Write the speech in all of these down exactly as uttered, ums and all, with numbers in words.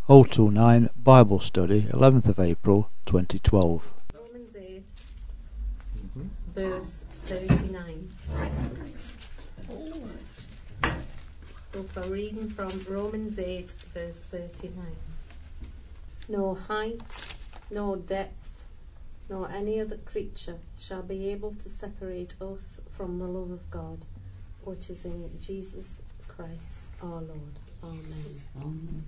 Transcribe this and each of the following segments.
oh two nine Bible Study, eleventh of April twenty twelve. Romans eight, Mm-hmm. verse thirty-nine. So for reading from Romans eight, verse thirty-nine. No height, no depth, nor any other creature shall be able to separate us from the love of God, which is in Jesus Christ our Lord. Amen. Amen.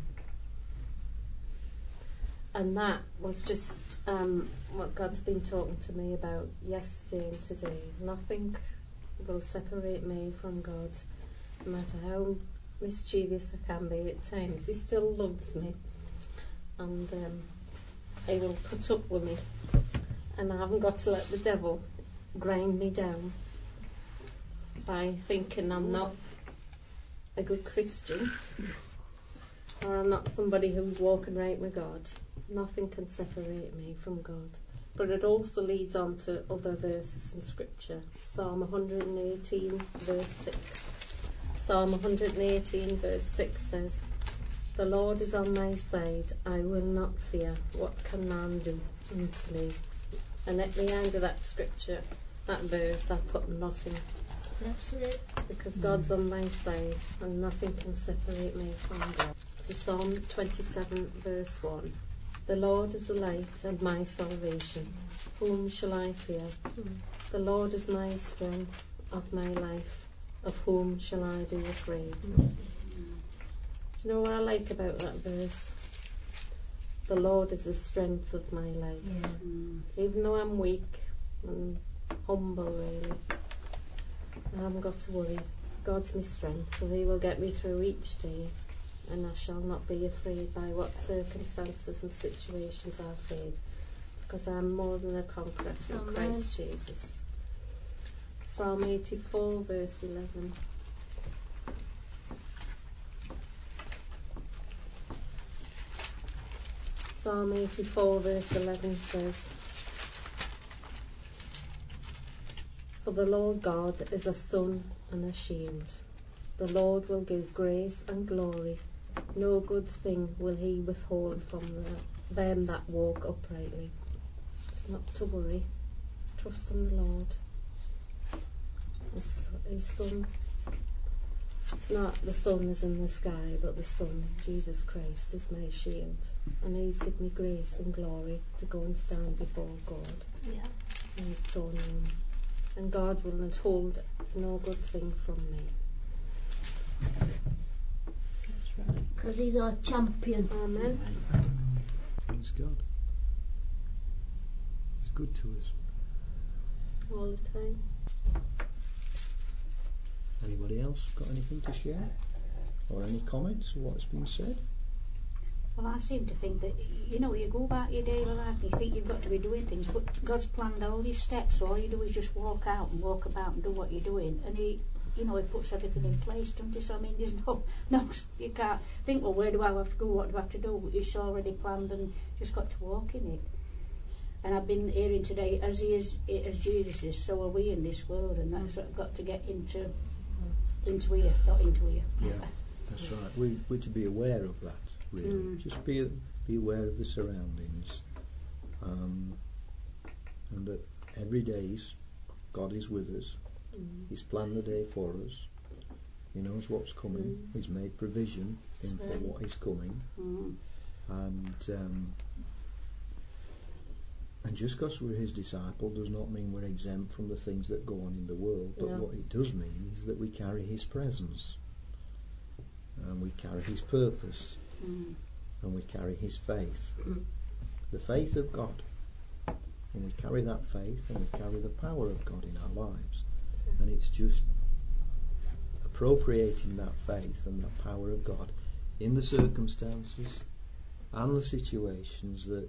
And that was just um, what God's been talking to me about yesterday and today. Nothing will separate me from God, no matter how mischievous I can be at times. He still loves me, and um, he will put up with me. And I haven't got to let the devil grind me down by thinking I'm not a good Christian or I'm not somebody who's walking right with God. Nothing can separate me from God. But it also leads on to other verses in Scripture. Psalm one eighteen verse six. Psalm one eighteen verse six says, "The Lord is on my side, I will not fear. What can man do unto me?" And at the end of that scripture, that verse, I put nothing. That's it. Because God's on my side and nothing can separate me from God. So Psalm twenty-seven verse one. "The Lord is a light and my salvation. Whom shall I fear? The Lord is my strength of my life. Of whom shall I be afraid?" Do you know what I like about that verse? The Lord is the strength of my life. Yeah. Even though I'm weak and humble, really, I haven't got to worry. God's my strength, so He will get me through each day, and I shall not be afraid by what circumstances and situations I face, because I'm more than a conqueror through Amen. Christ Jesus. Psalm eighty-four verse eleven. Psalm eighty-four verse eleven says, "For the Lord God is a sun and a shield. The Lord will give grace and glory. No good thing will He withhold from the, them that walk uprightly." So not to worry. Trust in the Lord. His, his sun. It's not the sun is in the sky, but the sun, Jesus Christ, is my shield. And He's given me grace and glory to go and stand before God. Yeah. In His throne room. And God will not hold no good thing from me. That's right. Because He's our champion. Amen. Praise God. He's good to us. All the time. Anybody else got anything to share? Or any comments on what's been said? Well, I seem to think that, you know, you go about your daily life and you think you've got to be doing things, but God's planned all these steps, so all you do is just walk out and walk about and do what you're doing, and He, you know, He puts everything in place, don't He? So, I mean, there's no, no, you can't think, well, where do I have to go, what do I have to do? It's already planned and just got to walk in it. And I've been hearing today, as He is, as Jesus is, so are we in this world, and that's what I've got to get into, into here, not into here. Yeah, that's right. We, we're to be aware of that, really. Mm. Just be be aware of the surroundings. Um, and that every day God is with us. Mm. He's planned the day for us. He knows what's coming. Mm. He's made provision in for right. what is coming. Mm. And um, and just because we're His disciple does not mean we're exempt from the things that go on in the world. But No. what it does mean is that we carry His presence, and we carry His purpose, Mm. and we carry His faith, the faith of God. And we carry that faith, and we carry the power of God in our lives. And it's just appropriating that faith and that power of God in the circumstances and the situations that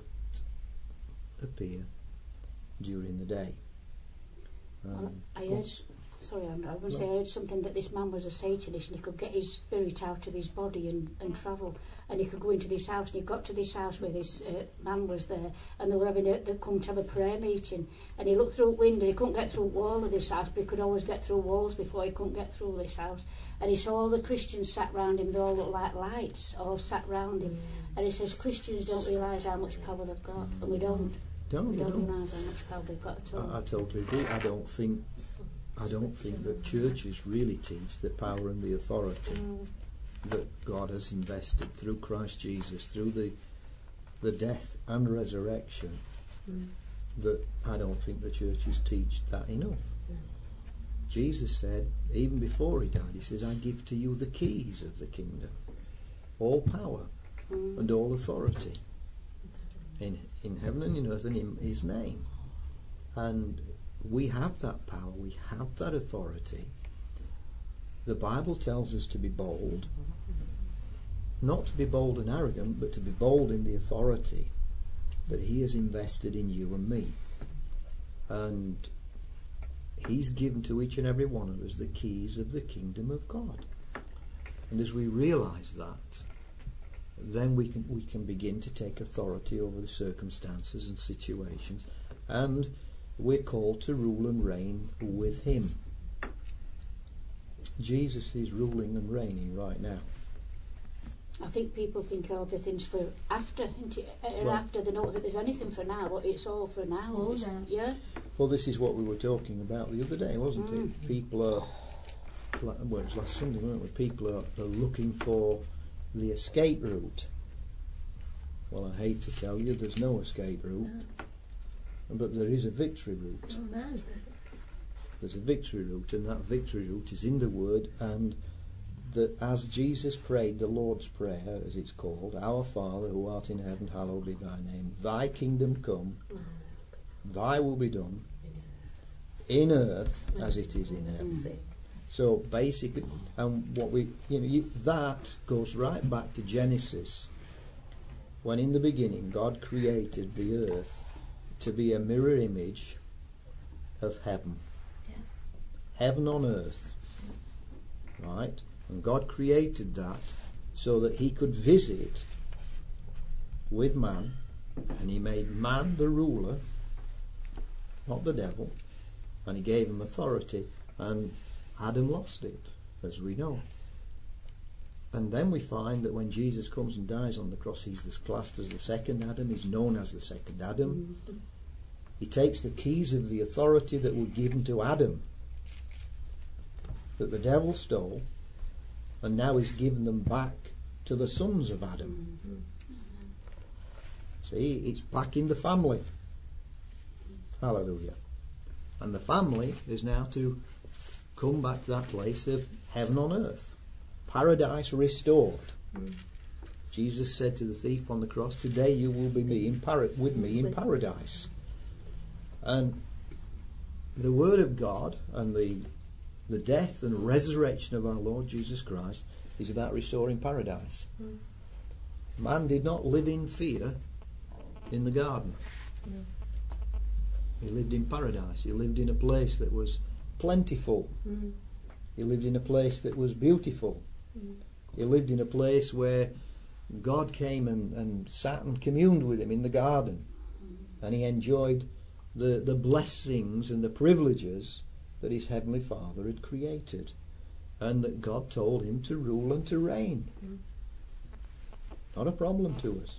appear during the day. Um, Well, I heard Sorry, I'm, I was going to say I heard something that this man was a Satanist and he could get his spirit out of his body and, and travel, and he could go into this house, and he got to this house where this uh, man was there, and they were having a, they come to have a prayer meeting, and he looked through a window. He couldn't get through the wall of this house, but he could always get through walls before he couldn't get through this house, and he saw all the Christians sat round him. They all looked like lights, all sat round him, and he says Christians don't realise how much power they've got, and we don't. Don't, we we don't, don't. realise how much power they've got at all. I, I totally agree. I don't think I don't think that churches really teach the power and the authority Mm. that God has invested through Christ Jesus, through the the death and resurrection. Mm. That I don't think the churches teach that enough. No. Jesus said, even before he died, he says, I give to you the keys of the kingdom, all power Mm. and all authority in in heaven and in earth and in his name. And we have that power, we have that authority. The Bible tells us to be bold, not to be bold and arrogant, but to be bold in the authority that he has invested in you and me. And he's given to each and every one of us the keys of the kingdom of God. And as we realise that, then we can we can begin to take authority over the circumstances and situations, and we're called to rule and reign with him. Jesus is ruling and reigning right now. I think people think all the things for after, isn't it? Uh, Well- after they know that there's anything for now, but it's all for now. all It's- now. Yeah. Well, this is what we were talking about the other day, wasn't Mm. it? People are, well, it was last Sunday, weren't we? People are, are looking for the escape route. Well, I hate to tell you, there's no escape route, but there is a victory route. Amen. There's a victory route, and that victory route is in the Word, and that as Jesus prayed the Lord's Prayer, as it's called, Our Father who art in heaven, hallowed be thy name. Thy kingdom come, thy will be done, in earth as it is in heaven. See. So basically, and what we, you know, you, that goes right back to Genesis, when in the beginning God created the earth to be a mirror image of heaven. Yeah. Heaven on earth. Right? And God created that so that he could visit with man, and he made man the ruler, not the devil, and he gave him authority, and Adam lost it, as we know. And then we find that when Jesus comes and dies on the cross, he's this classed as the second Adam, he's known as the second Adam. Mm. He takes the keys of the authority that were given to Adam, that the devil stole, and now he's given them back to the sons of Adam. Mm-hmm. See, it's back in the family. Hallelujah. And the family is now to come back to that place of heaven on earth. Paradise restored. Mm. Jesus said to the thief on the cross, today you will be me in para- with me in paradise. And the Word of God and the the death and resurrection of our Lord Jesus Christ is about restoring paradise. Mm. Man did not live in fear in the garden. No. He lived in paradise. He lived in a place that was plentiful. Mm. He lived in a place that was beautiful. Mm. He lived in a place where God came and, and sat and communed with him in the garden. And he enjoyed the, the blessings and the privileges that his Heavenly Father had created. And that God told him to rule and to reign. Mm. Not a problem to us.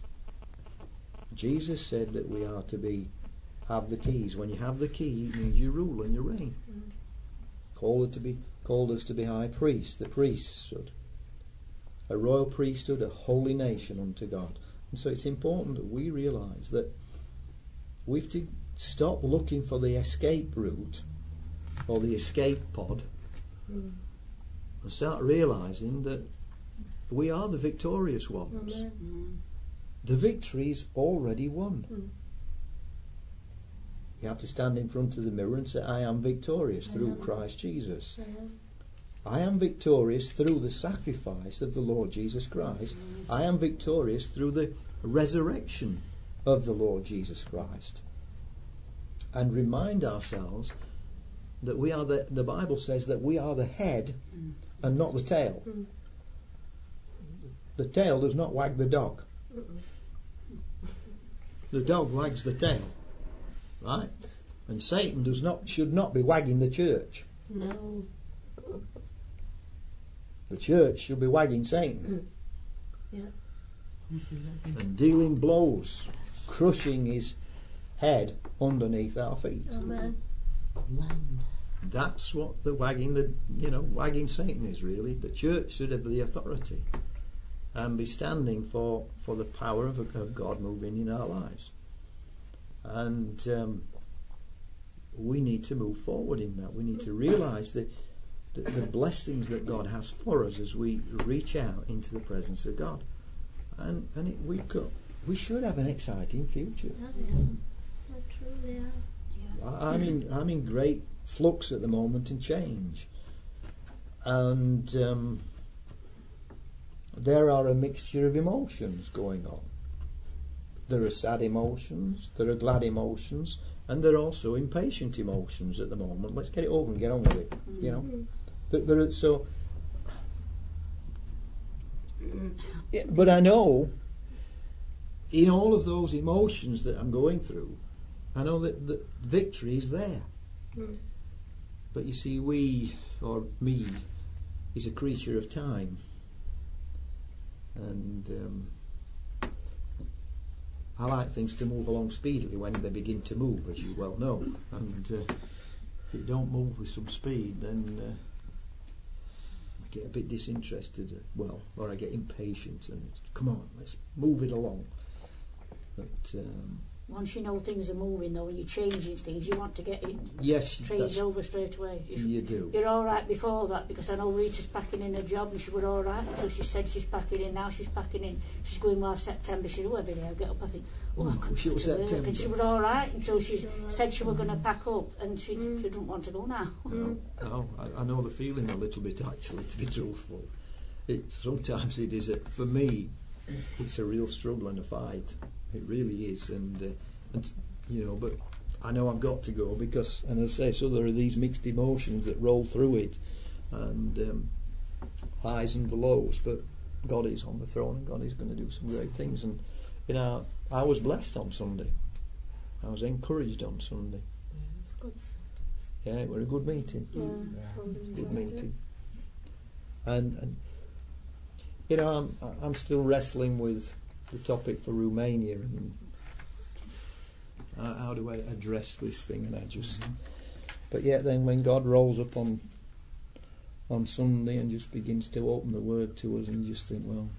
Jesus said that we are to be have the keys. When you have the key, it means you rule and you reign. Mm. Called it to be called us to be high priests, the priesthood, a royal priesthood, a holy nation unto God. And so it's important that we realise that we've to stop looking for the escape route or the escape pod Mm. and start realising that we are the victorious ones. Amen. Mm. The victory's already won. Mm. You have to stand in front of the mirror and say, I am victorious I through am. Christ Jesus. I am. I am victorious through the sacrifice of the Lord Jesus Christ. I am victorious through the resurrection of the Lord Jesus Christ. And remind ourselves that we are the, the Bible says that we are the head mm. and not the tail. Mm. The tail does not wag the dog. Mm-mm. The dog wags the tail, right? And Satan does not should not be wagging the church. No. The church should be wagging Satan. Yeah. And dealing blows, crushing his head underneath our feet. Amen. That's what the wagging the you know wagging Satan is really. The church should have the authority and be standing for, for the power of, of God moving in our lives. And um, we need to move forward in that. We need to realise that the, the blessings that God has for us as we reach out into the presence of God. And and it, we've got we should have an exciting future. Yeah. Truly are. Yeah. I'm in I'm in great flux at the moment and change. And um, there are a mixture of emotions going on. There are sad emotions, there are glad emotions, and there are also impatient emotions at the moment. Let's get it over and get on with it. Mm-hmm. You know, there, there are, so. Yeah, but I know, in all of those emotions that I'm going through, I know that the victory is there. Mm. But you see, we, or me, is a creature of time. And um, I like things to move along speedily when they begin to move, as you well know. And uh, if it don't move with some speed, then uh, I get a bit disinterested. Well, or I get impatient and come on, let's move it along. But um, once you know things are moving, though, and you're changing things, you want to get it yes, changed over straight away. If you do. You're all right before that, because I know Rita's packing in a job, and she was all right until she said she's packing in. Now she's packing in. She's going well September. She said, oh, every day I get up, I think, oh, I could she was September. And she was all right until she said she was going to pack up, and she, mm. she didn't want to go now. No, no I, I know the feeling a little bit, actually, to be truthful. It, sometimes it is, a, for me, it's a real struggle and a fight. It really is, and, uh, and you know, but I know I've got to go because, and as I say, so there are these mixed emotions that roll through it, and um, highs and the lows. But God is on the throne, and God is going to do some great things. And you know, I was blessed on Sunday. I was encouraged on Sunday. Yeah, it's good. Yeah, it was a good meeting. Yeah, yeah. Good meeting. And, and you know, I'm I'm still wrestling with the topic for Romania and uh, how do I address this thing, and I just mm-hmm. but yet then when God rolls up on on Sunday and just begins to open the Word to us, and you just think, well,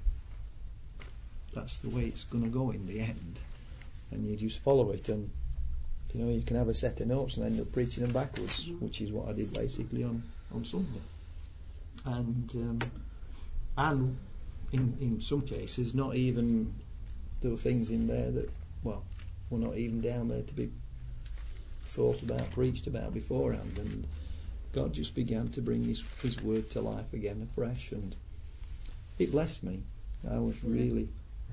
that's the way it's going to go in the end, and you just follow it, and you know, you can have a set of notes and end up preaching them backwards, mm-hmm. which is what I did basically on, on Sunday. And um, and in in some cases not even there were things in there that, well, were not even down there to be thought about, preached about beforehand, and God just began to bring his, his word to life again afresh, and it blessed me. I was really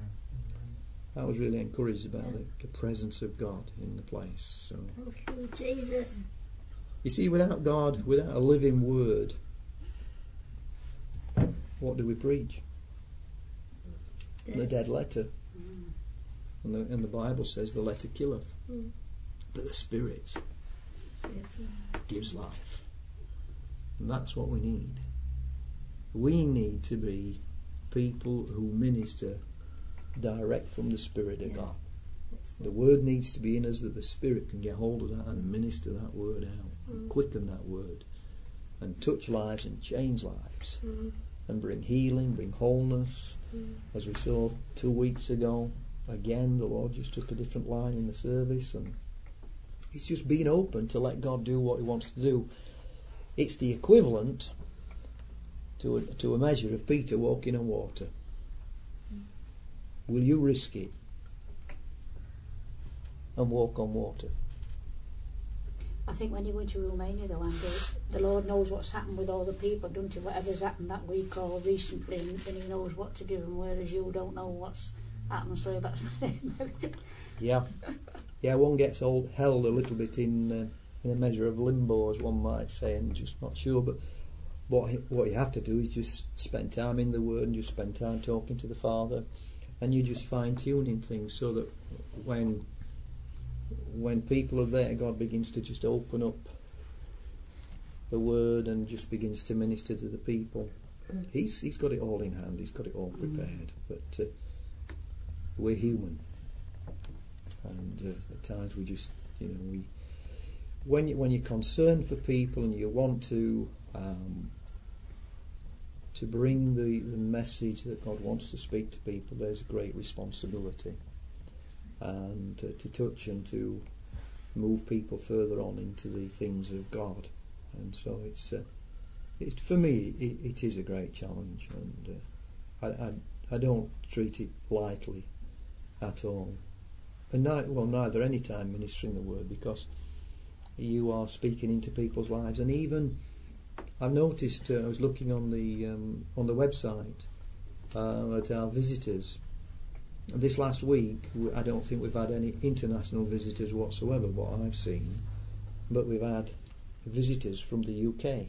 I was really encouraged about the, the presence of God in the place. So, thank you, Jesus. You see, without God, without a living word, what do we preach? Dead. The dead letter. Mm. And, the, and the Bible says the letter killeth, mm. but the Spirit yes. gives life. And that's what we need. We need to be people who minister direct from the Spirit of yeah. God. The word needs to be in us that the Spirit can get hold of that and minister that word out, mm. and quicken that word, and touch lives and change lives, mm. and bring healing, bring wholeness. Mm. As we saw two weeks ago, again the Lord just took a different line in the service, and it's just being open to let God do what he wants to do. It's the equivalent to a, to a measure of Peter walking on water. Mm. Will you risk it and walk on water? I think when you went to Romania, though, Andy, the Lord knows what's happened with all the people, don't he? Whatever's happened that week or recently, and, and he knows what to do, and whereas you don't know what's happened, so that's yeah, yeah. One gets old, held a little bit in uh, in a measure of limbo, as one might say, and just not sure. But what what you have to do is just spend time in the Word and just spend time talking to the Father, and you just fine tuning things so that when when people are there, God begins to just open up the Word and just begins to minister to the people. He's he's got it all in hand. He's got it all prepared. But uh, we're human, and uh, at times we just, you know, we when you when you're concerned for people and you want to um, to bring the, the message that God wants to speak to people, there's a great responsibility, and uh, to touch and to move people further on into the things of God. And so it's. Uh, It, for me, it, it is a great challenge, and uh, I, I, I don't treat it lightly at all. And ni- well, neither any time ministering the Word, because you are speaking into people's lives. And even I've noticed, uh, I was looking on the um, on the website uh, at our visitors. This last week, we, I don't think we've had any international visitors whatsoever, what I've seen, but we've had visitors from the U K.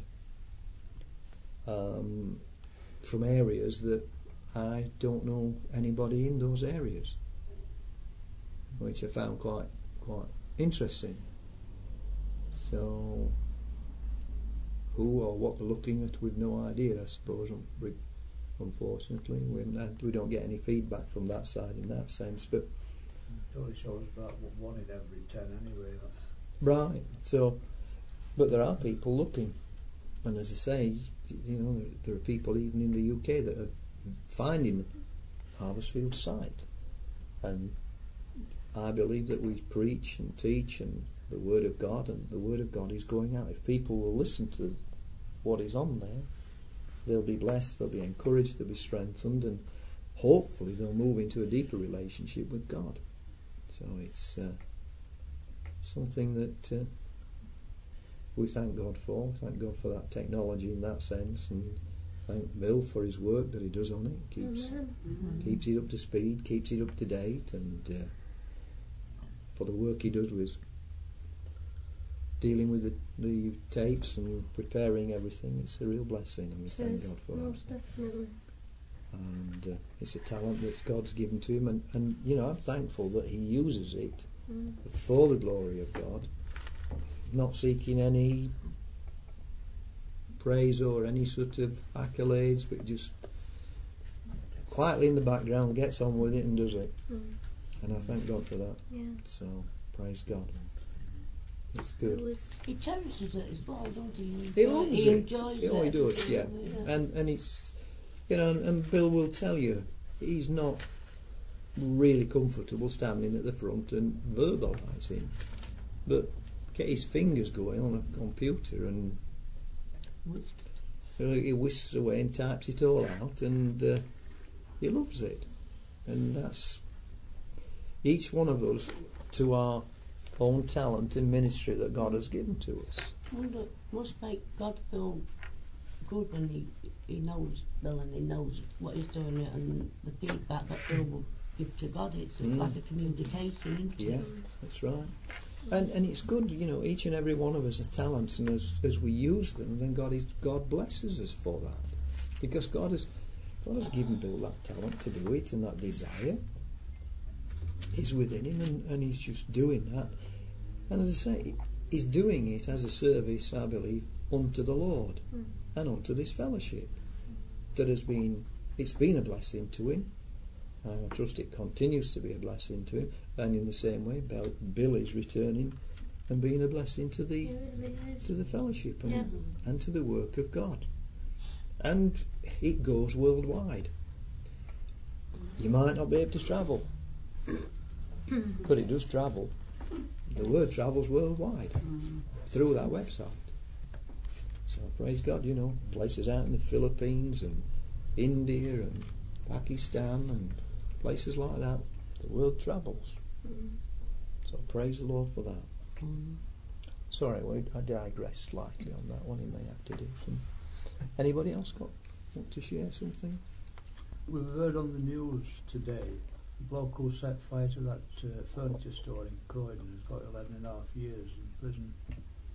Um, from areas that I don't know anybody in those areas, which I found quite quite interesting. So, who or what they're looking at, we've no idea, I suppose. Unfortunately, we we don't get any feedback from that side in that sense. But it only shows about one in every ten anyway. Right. So, but there are people looking. And as I say, you know, there are people even in the U K that are finding Harvestfield site, and I believe that we preach and teach and the Word of God, and the Word of God is going out. If people will listen to what is on there, they'll be blessed, they'll be encouraged, they'll be strengthened, and hopefully they'll move into a deeper relationship with God. So it's uh, something that uh, we thank God for. Thank God for that technology in that sense, and thank Bill for his work that he does on it. Keeps mm-hmm. keeps it up to speed, keeps it up to date, and uh, for the work he does with dealing with the, the tapes and preparing everything. It's a real blessing, and we it thank is, God for most that. Definitely. And uh, it's a talent that God's given to him, and, and you know, I'm thankful that he uses it mm. for the glory of God. Not seeking any praise or any sort of accolades, but just quietly in the background gets on with it and does it. Mm. And I thank God for that. Yeah. So, praise God. It's good. He cherishes it as well, don't he? He loves he it. Enjoys Oh, it. he does, yeah. yeah. And and it's, you know, and, and Bill will tell you, he's not really comfortable standing at the front and verbalising, but get his fingers going on a computer and you know, he whisks away and types it all out, and uh, he loves it. And that's each one of us to our own talent and ministry that God has given to us. I wonder, it must make God feel good when he, he knows Bill and he knows what he's doing and the feedback that Bill will give to God. It's mm. like a communication, isn't it? Yeah, that's right. And and it's good, you know, each and every one of us has talents, and as as we use them, then God is God blesses us for that, because God has God has given Bill that talent to do it, and that desire is within him, and, and he's just doing that. And as I say, he's doing it as a service, I believe, unto the Lord mm. and unto this fellowship that has been it's been a blessing to him. And I trust it continues to be a blessing to him. And in the same way, Bill, Bill is returning and being a blessing to the really to the fellowship and, yeah. and to the work of God. And it goes worldwide. You might not be able to travel, but it does travel. The word travels worldwide through that website. So praise God, you know, places out in the Philippines and India and Pakistan and places like that, the world travels. Mm. So praise the Lord for that. Mm. Sorry, I digress slightly on that one. He may have to do some. Anybody else got want to share something? We've heard on the news today, the bloke who set fire to that uh, furniture store in Croydon has got eleven and a half years in prison.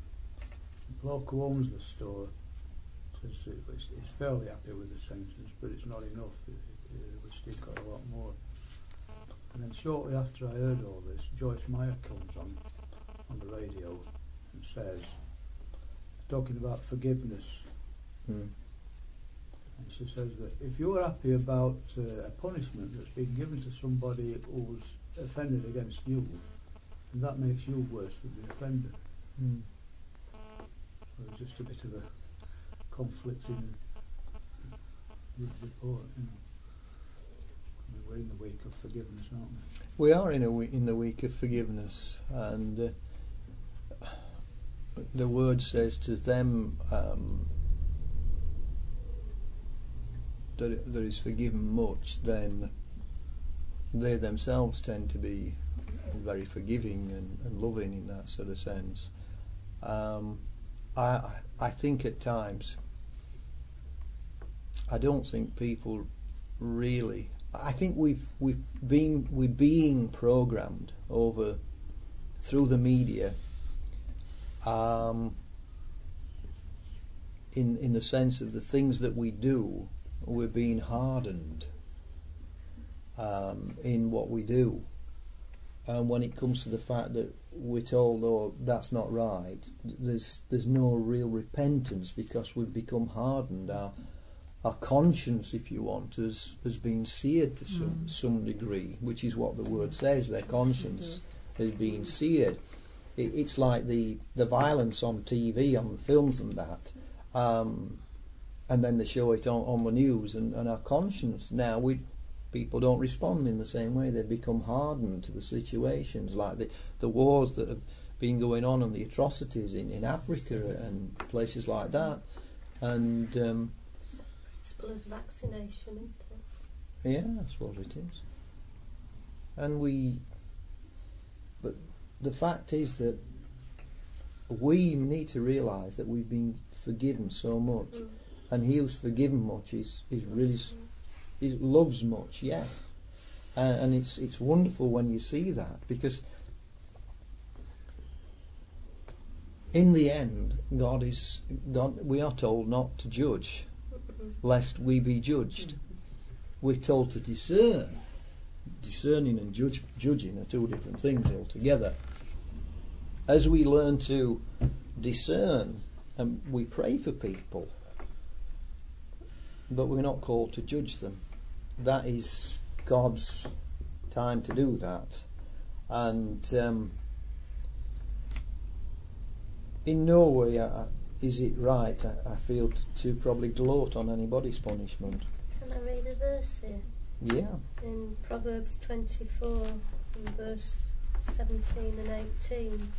The bloke who owns the store says he's fairly happy with the sentence, but it's not enough. He, he wished he'd got a lot more. And then shortly after I heard all this, Joyce Meyer comes on on the radio and says, talking about forgiveness, Mm. and she says that if you're happy about uh, a punishment that's been given to somebody who's offended against you, then that makes you worse than the offender. Mm. So it's just a bit of a conflicting report. You know. I mean, we're in the week of forgiveness, aren't we? We are in a we- in the week of forgiveness, and uh, the word says to them um, that there is forgiven much, then they themselves tend to be very forgiving and, and loving in that sort of sense. Um, I I think at times I don't think people really. I think we've we've been we're being programmed over through the media. Um, in in the sense of the things that we do, we're being hardened um, in what we do. And when it comes to the fact that we're told, oh, that's not right, there's there's no real repentance because we've become hardened. Our our conscience, if you want, has has been seared to some mm. some degree, which is what the word says. Their conscience has been seared. It, it's like the the violence on T V, on the films and that, um, and then they show it on, on the news, and, and our conscience now we. People don't respond in the same way. They've become hardened to the situations, like the, the wars that have been going on and the atrocities in, in Africa and places like that. And um, it's the principle is vaccination, isn't it? yeah, that's what it is. And we, but the fact is that we need to realise that we've been forgiven so much, mm. and he who's forgiven much is is really. Mm. He loves much, yeah, uh, and it's it's wonderful when you see that, because in the end, God is God. We are told not to judge, lest we be judged. We're told to discern. Discerning and judge, judging are two different things altogether. As we learn to discern, and we pray for people, but we're not called to judge them. That is God's time to do that. And um, in no way uh, is it right, I, I feel, t- to probably gloat on anybody's punishment. Can I read a verse here? Yeah. In Proverbs twenty-four, in verse seventeen and eighteen.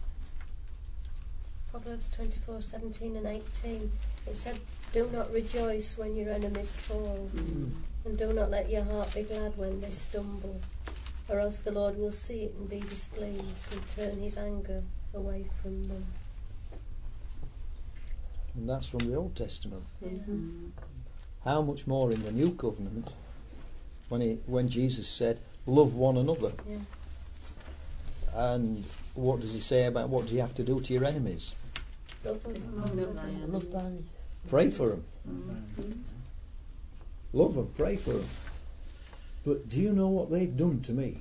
Proverbs twenty-four, seventeen and eighteen. It said, "Do not rejoice when your enemies fall, mm. and do not let your heart be glad when they stumble, or else the Lord will see it and be displeased and turn his anger away from them." And that's from the Old Testament. Mm-hmm. How much more in the New Covenant, when he, when Jesus said, "Love one another." Yeah. And what does he say about what do you have to do to your enemies? Love them. Love them. Pray for them. Mm-hmm. Love them, pray for them. But do you know what they've done to me?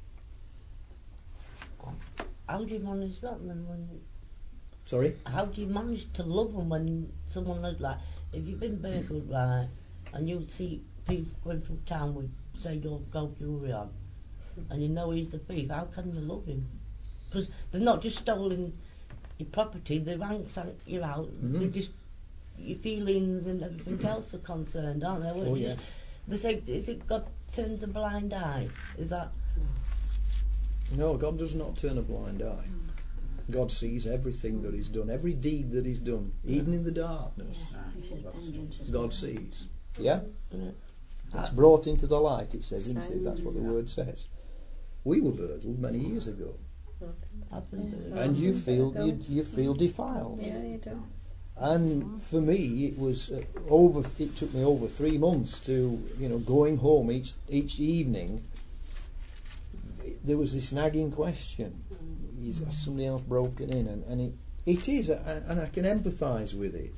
How do you manage that then? When Sorry? how do you manage to love them when someone is like, if you've been burgled, right, and you see people going through town with, say, gold, gold jewellery on, and you know he's the thief, how can you love him? Because they're not just stolen your property, they ranks you out, Mm-hmm. they just, your feelings and everything else are concerned, aren't they? Well, Oh, you yes. just- They say, is it God turns a blind eye? Is that... No, God does not turn a blind eye. God sees everything that is done, every deed that is done, even in the darkness. God sees. Yeah? Yeah. It's brought into the light, it says, isn't it? That's what the word says. We were burgled many years ago. Happened. And you feel you, you feel defiled. Yeah, you do. And for me, it was uh, over. It took me over three months to, you know, going home each each evening. There was this nagging question: is somebody else broken in? And, and it It is, a- and I can empathise with it.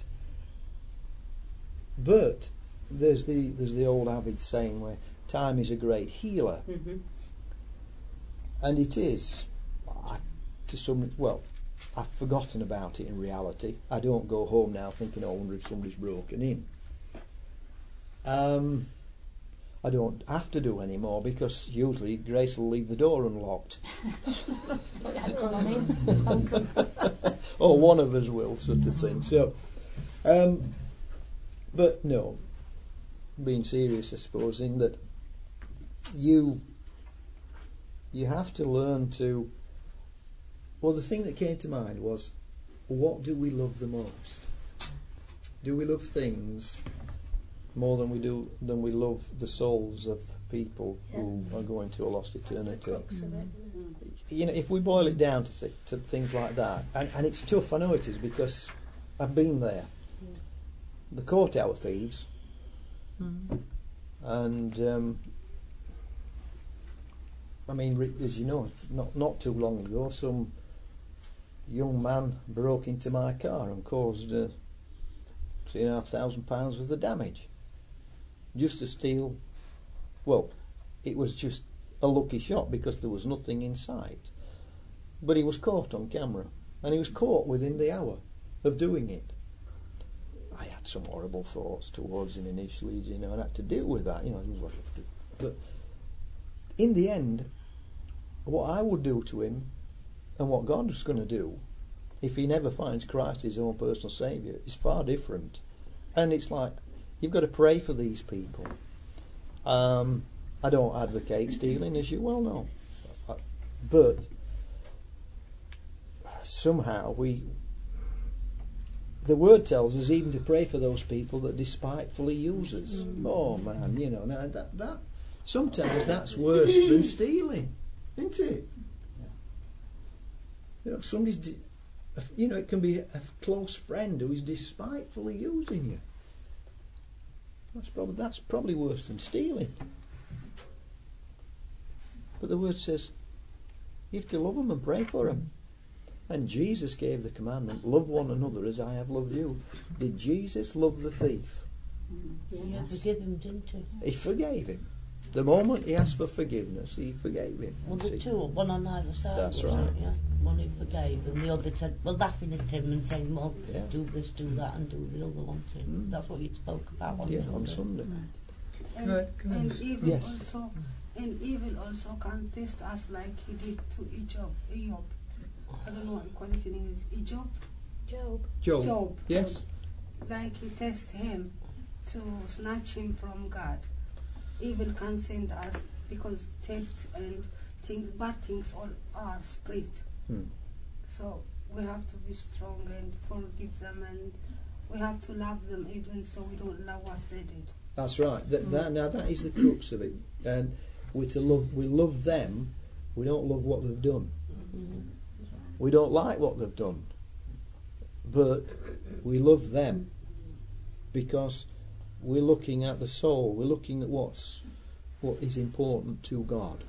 But there's the there's the old avid saying where time is a great healer, Mm-hmm. and it is. I, to some, well, I've forgotten about it in reality. I don't go home now thinking, oh, I wonder if somebody's broken in. Um, I don't have to do anymore because usually Grace will leave the door unlocked. Come on in, Uncle. Or one of us will, sort of thing. So, um, but no, being serious, I suppose, in that you you have to learn to. Well, the thing that came to mind was, what do we love the most? Do we love things more than we do than we love the souls of people who are going to a lost eternity? You know, if we boil it down to, th- to things like that, and, and it's tough, I know it is, because I've been there. The court hour thieves, Mm. and um, I mean, re- as you know, not not too long ago, some young man broke into my car and caused uh, three and a half thousand pounds worth of damage, just to steal. Well, it was just a lucky shot because there was nothing in sight, but he was caught on camera, and he was caught within the hour of doing it. I had some horrible thoughts towards him initially, you know, and I had to deal with that, you know. But in the end, what I would do to him, and what God was going to do, if he never finds Christ his own personal saviour, is far different. And it's like, you've got to pray for these people. Um, I don't advocate stealing, as you well know, but somehow we. The word tells us even to pray for those people that despitefully use us. Mm. Oh man, you know, now that that sometimes that's worse than stealing, isn't it? You know, somebody's, di- you know, it can be a close friend who is despitefully using you. That's probably that's probably worse than stealing. But the word says you have to love them and pray for them. And Jesus gave the commandment, love one another as I have loved you. Did Jesus love the thief? He Yes. forgave him, didn't he? He forgave him. The moment he asked for forgiveness, he forgave him. Well, the See? two, one on either side. That's wasn't right. it, yeah? One who forgave, and the other said, well, laughing at him and saying, well, Yeah. do this, do that, and do the other one too. Mm. That's what you spoke about on Yeah, Sunday. on Sunday. And, Can I- can I and just- evil Yes. also, and evil also can test us like he did to Job. Job. I don't know what you call it in English. Job. Job. Job. Job. Yes. Like he tests him to snatch him from God. Evil can send us because theft and things, bad things all are spread. Hmm. So we have to be strong and forgive them, and we have to love them even so we don't love what they did. That's right. That, that, now that is the crux of it. And we're to love. We love them. We don't love what they've done. Mm. We don't like what they've done, but we love them because we're looking at the soul. We're looking at what's what is important to God.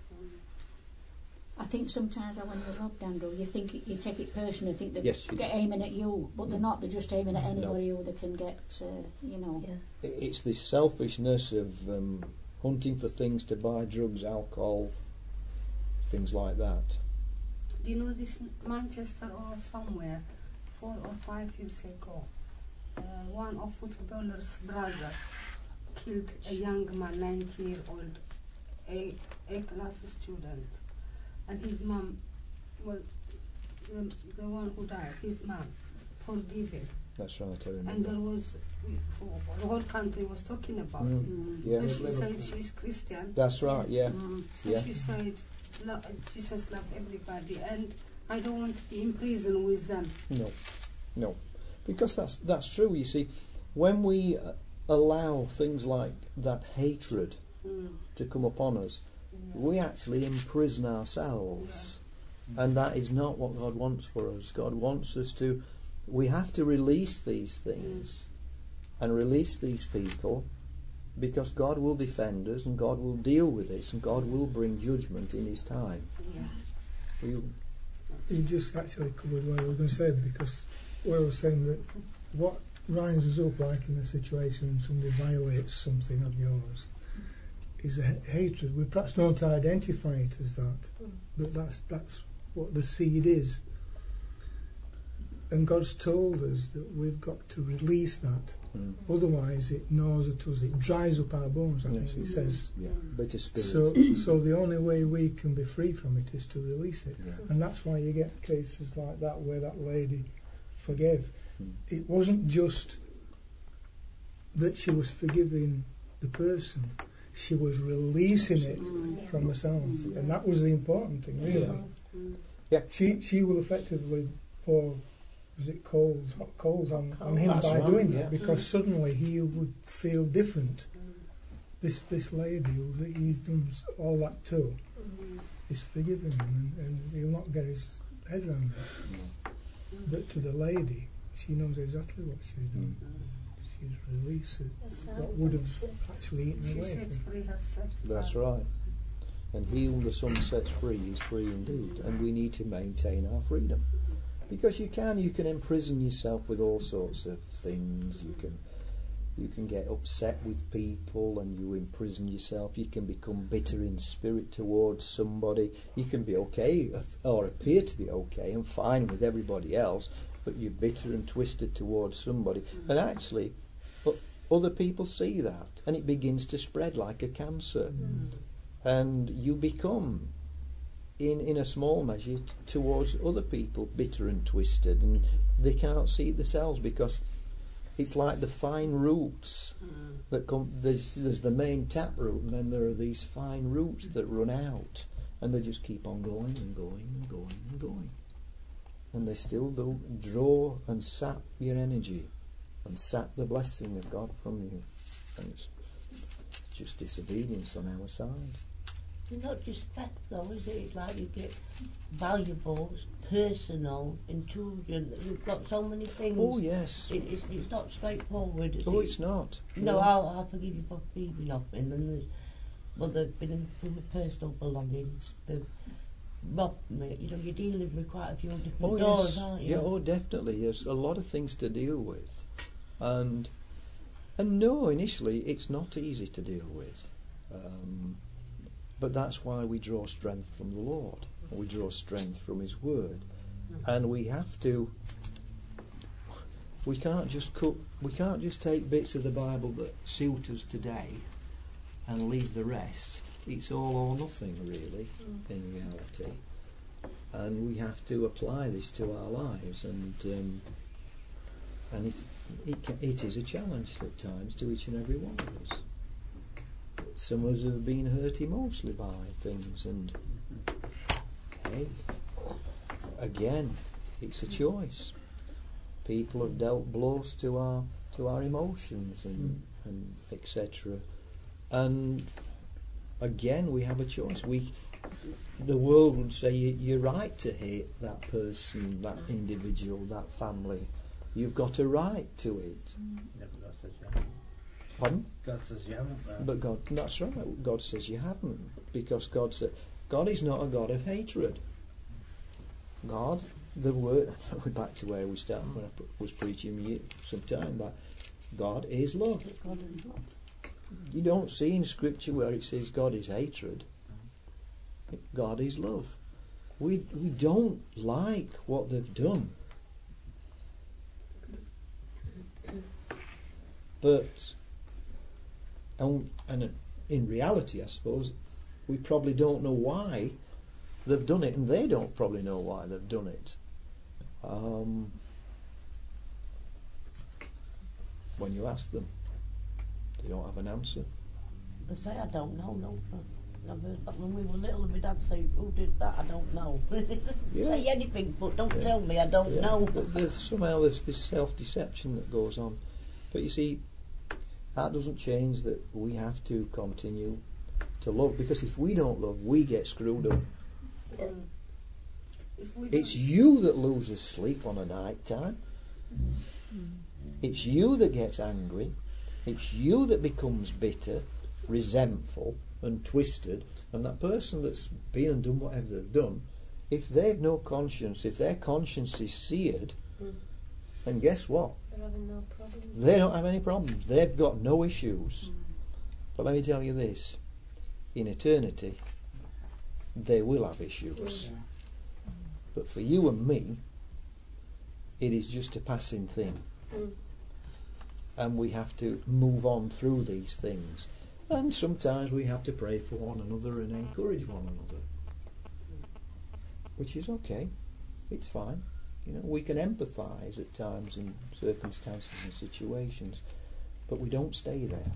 I think sometimes when you're robbed, Andrew, you think it, you take it personally, think they're Yes, you get do. aiming at you, but they're not. They're just aiming at anybody who they can get. Uh, you know. Yeah. I- It's this selfishness of um, hunting for things to buy drugs, alcohol, things like that. Do you know this Manchester or somewhere, four or five years ago, uh, one of footballers' brother killed a young man, nineteen year old, a A class student, and his mom, well, the, the one who died, his mom, forgave him, That's right. I and remember. there was the whole country was talking about Mm. it. Mm. Yeah. And she said she's Christian. That's right. Yeah. Mm. So Yeah. she said, "Lo- Jesus loved everybody, and I don't want to be in prison with them." No, no, because that's that's true. You see, when we uh, allow things like that hatred Mm. to come upon us, we actually imprison ourselves, and that is not what God wants for us. God wants us to. We have to release these things and release these people, because God will defend us and God will deal with this and God will bring judgment in His time. Yeah. We, you just actually covered what I was going to say, because what I was saying that what rises up like in a situation when somebody violates something of yours is a ha- hatred. We perhaps don't identify it as that, but that's that's what the seed is. And God's told us that we've got to release that. Mm. Otherwise it gnaws at us, it dries up our bones, I yes. think it says. Yeah. Bitter spirit. So, so the only way we can be free from it is to release it. Yeah. And that's why you get cases like that where that lady forgave. Mm. It wasn't just that she was forgiving the person, she was releasing it mm. from herself. Mm. And that was the important thing, really. Yeah. yeah. She, she will effectively pour was it coals, hot coals on, on him That's by right, doing yeah. that, because mm. suddenly he would feel different. Mm. This this lady who he's done all that to mm. is forgiving him, and, and he'll not get his head around it. Mm. But to the lady, she knows exactly what she's done. Mm. She's released it, what would have actually eaten she away. Sets free herself. That's right. And he whom the Son sets free is free indeed, and we need to maintain our freedom. Because you can, you can imprison yourself with all sorts of things. You can, you can get upset with people, and you imprison yourself. You can become bitter in spirit towards somebody. You can be okay, or appear to be okay and fine with everybody else, but you're bitter and twisted towards somebody. And actually, other people see that, and it begins to spread like a cancer. Mm. And you become, in in a small measure, t- towards other people, bitter and twisted, and they can't see it themselves, because it's like the fine roots mm. that come. There's, there's the main tap root, and then there are these fine roots that run out, and they just keep on going and going and going and going, and they still do draw and sap your energy, and sap the blessing of God from you, and it's just disobedience on our side. It's not just fact though, is it? It's like you get valuables, personal, intelligent, that you've got so many things. Oh yes. It, it's, it's not straightforward, is Oh, it? it's not. No, no. I'll, I'll forgive you for thieving off me, and then there's, well, they've been in through my personal belongings, they've robbed me, you know, you're dealing with quite a few different oh, doors, yes. aren't you? Yeah, oh definitely, there's a lot of things to deal with. And, and no, initially it's not easy to deal with. Um, But that's why we draw strength from the Lord. We draw strength from His Word. And we have to, we can't just cook, we can't just take bits of the Bible that suit us today and leave the rest. It's all or nothing, really, in reality. And we have to apply this to our lives. And um, and it, it, ca- it is a challenge at times to each and every one of us. Some of us have been hurt emotionally by things, and hey, again, it's a choice. People have dealt blows to our to our emotions and and et cetera. And again, we have a choice. We, the world would say you, you're right to hate that person, that individual, that family. You've got a right to it. Pardon? God says you haven't. Uh, But God, that's right. God says you haven't, because God said God is not a God of hatred. God, the word. We're back to where we started when I was preaching some time back. God is love. You don't see in Scripture where it says God is hatred. God is love. We we don't like what they've done, but. And, and in reality, I suppose, we probably don't know why they've done it, and they don't probably know why they've done it. Um, when you ask them, they don't have an answer. They say, I don't know, no. I've heard that when we were little, and my dad say, who did that? I don't know. Yeah. Say anything, but don't yeah. tell me, I don't yeah. know. There's somehow there's this self-deception that goes on. But you see, that doesn't change that we have to continue to love, because if we don't love, we get screwed up. Um, if we It's you that loses sleep on a night time. Mm. It's you that gets angry. It's you that becomes bitter, resentful and twisted, and that person that's been and done whatever they've done, if they've no conscience, if their conscience is seared, Mm. then guess what? They're having no problem. They don't have any problems. They've got no issues. But let me tell you this, in eternity, they will have issues. Mm. But for you and me, it is just a passing thing. Mm. And we have to move on through these things. And sometimes we have to pray for one another and encourage one another. Which is okay. It's fine. You know, we can empathise at times in circumstances and situations, but we don't stay there.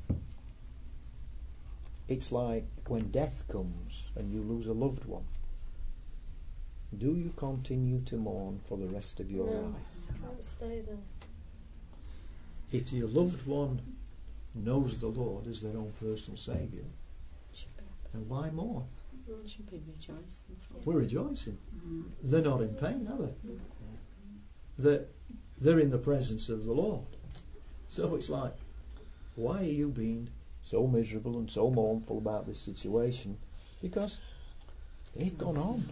It's like when death comes and you lose a loved one. Do you continue to mourn for the rest of your No. life? Can't stay there. If your loved one knows the Lord as their own personal Saviour, Should be. then why more? Mm. Should be rejoicing. We're rejoicing. Mm. They're not in pain, are they? They're, they're in the presence of the Lord. So it's like, why are you being so miserable and so mournful about this situation? Because they've gone on.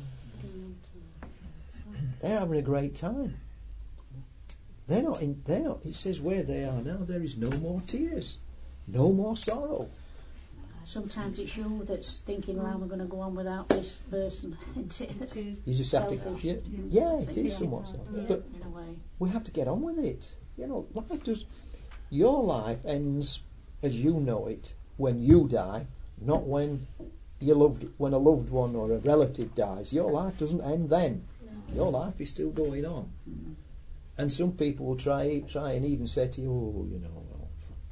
They're having a great time. They're not in, they're not, it says where they are now, there is no more tears, no more sorrow. Sometimes it's you that's thinking, well, I'm going to go on without this person. It's You just have to, selfish. yeah, yeah, it Yeah. is somewhat selfish. Yeah, But in a way. we have to get on with it. You know, life does. Your life ends as you know it when you die, not when you loved when a loved one or a relative dies. Your life doesn't end then. Your life is still going on. Mm. And some people will try try and even say to you, oh, you know, well,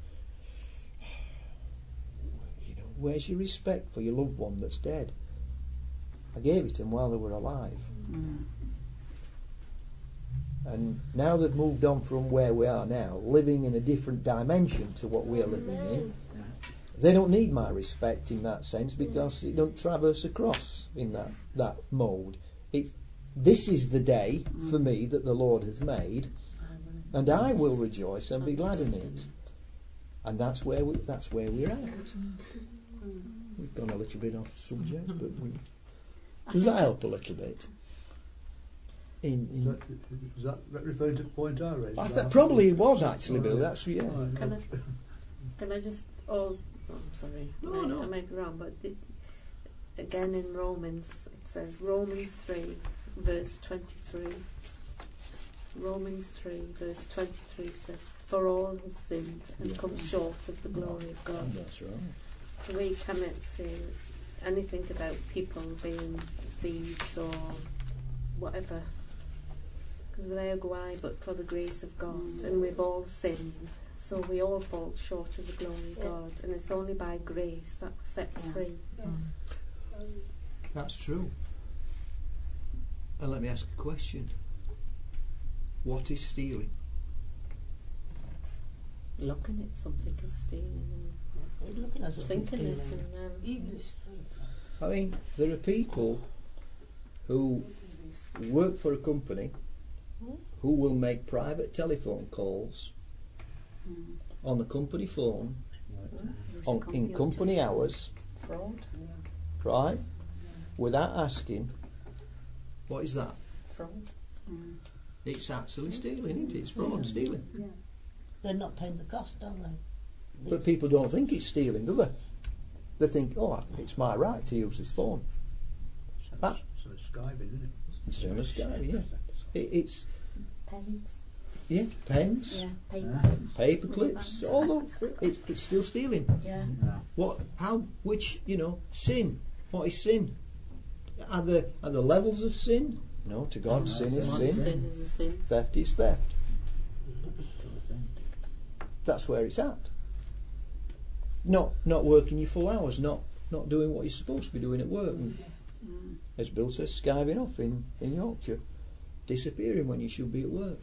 you know, where's your respect for your loved one that's dead? I gave it to them while they were alive. Mm. And now they've moved on from where we are now, living in a different dimension to what we're living in. They don't need my respect in that sense because it don't traverse across in that, that mode. It, this is the day for me that the Lord has made, and I will rejoice and be glad in it. And that's where we, that's where we're at. We've gone a little bit off subject, but we, does that help a little bit? In, Is in that, is that referring to the point I raised? I about- th- probably it was actually, Bill. Right. That's yeah. Right, Can no. Can I just, oh, oh I'm sorry, No, I, no. I may be wrong, but it, again in Romans, it says, Romans three, verse twenty-three. Romans three, verse twenty-three says, for all have sinned and Yeah. come short of the glory of God. That's right. So we cannot say anything about people being thieves or whatever. Because there go I but for the grace of God, Mm. and we've all sinned. So we all fall short of the glory of Yeah. God, and it's only by grace that we're set Yeah. free. Yes. That's true. And let me ask a question. What is stealing? Looking at something is stealing, He's looking at and us. thinking it, and um, Evil. I mean, there are people who work for a company who will make private telephone calls Mm. on the company phone Use on, the in computer. company hours, fraud, right? Without asking, what is that? fraud. Mm. It's actually stealing, isn't it? It's fraud, Yeah. stealing. Yeah. They're not paying the cost, are they? But people don't think it's stealing, do they? They think, oh, it's my right to use this phone. That, So it's skiving, isn't it? it's same as Sky, yeah. It, it's, Pens. yeah, pens, Yeah, paper. paper clips, all of it, it's, it's still stealing. Yeah. What? How? Which? You know, sin. What is sin? Are there are there levels of sin? No, to God, No, sin is sin sin. is Sin is a sin. Theft is theft. That's where it's at. Not not working your full hours. Not not doing what you're supposed to be doing at work. And, Mm. as Bill says, skiving off in in Yorkshire, disappearing when you should be at work.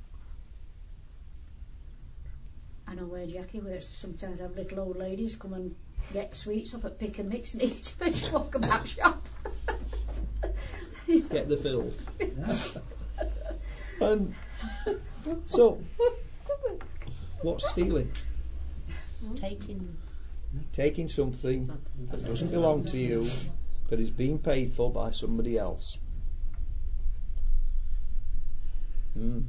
I know where Jackie works. Sometimes have little old ladies come and get sweets off at Pick and Mix and eat them and just walk about shop. Get the fill. And so, what's stealing? Taking. Taking something That doesn't that doesn't belong to you, but is being paid for by somebody else. Mm.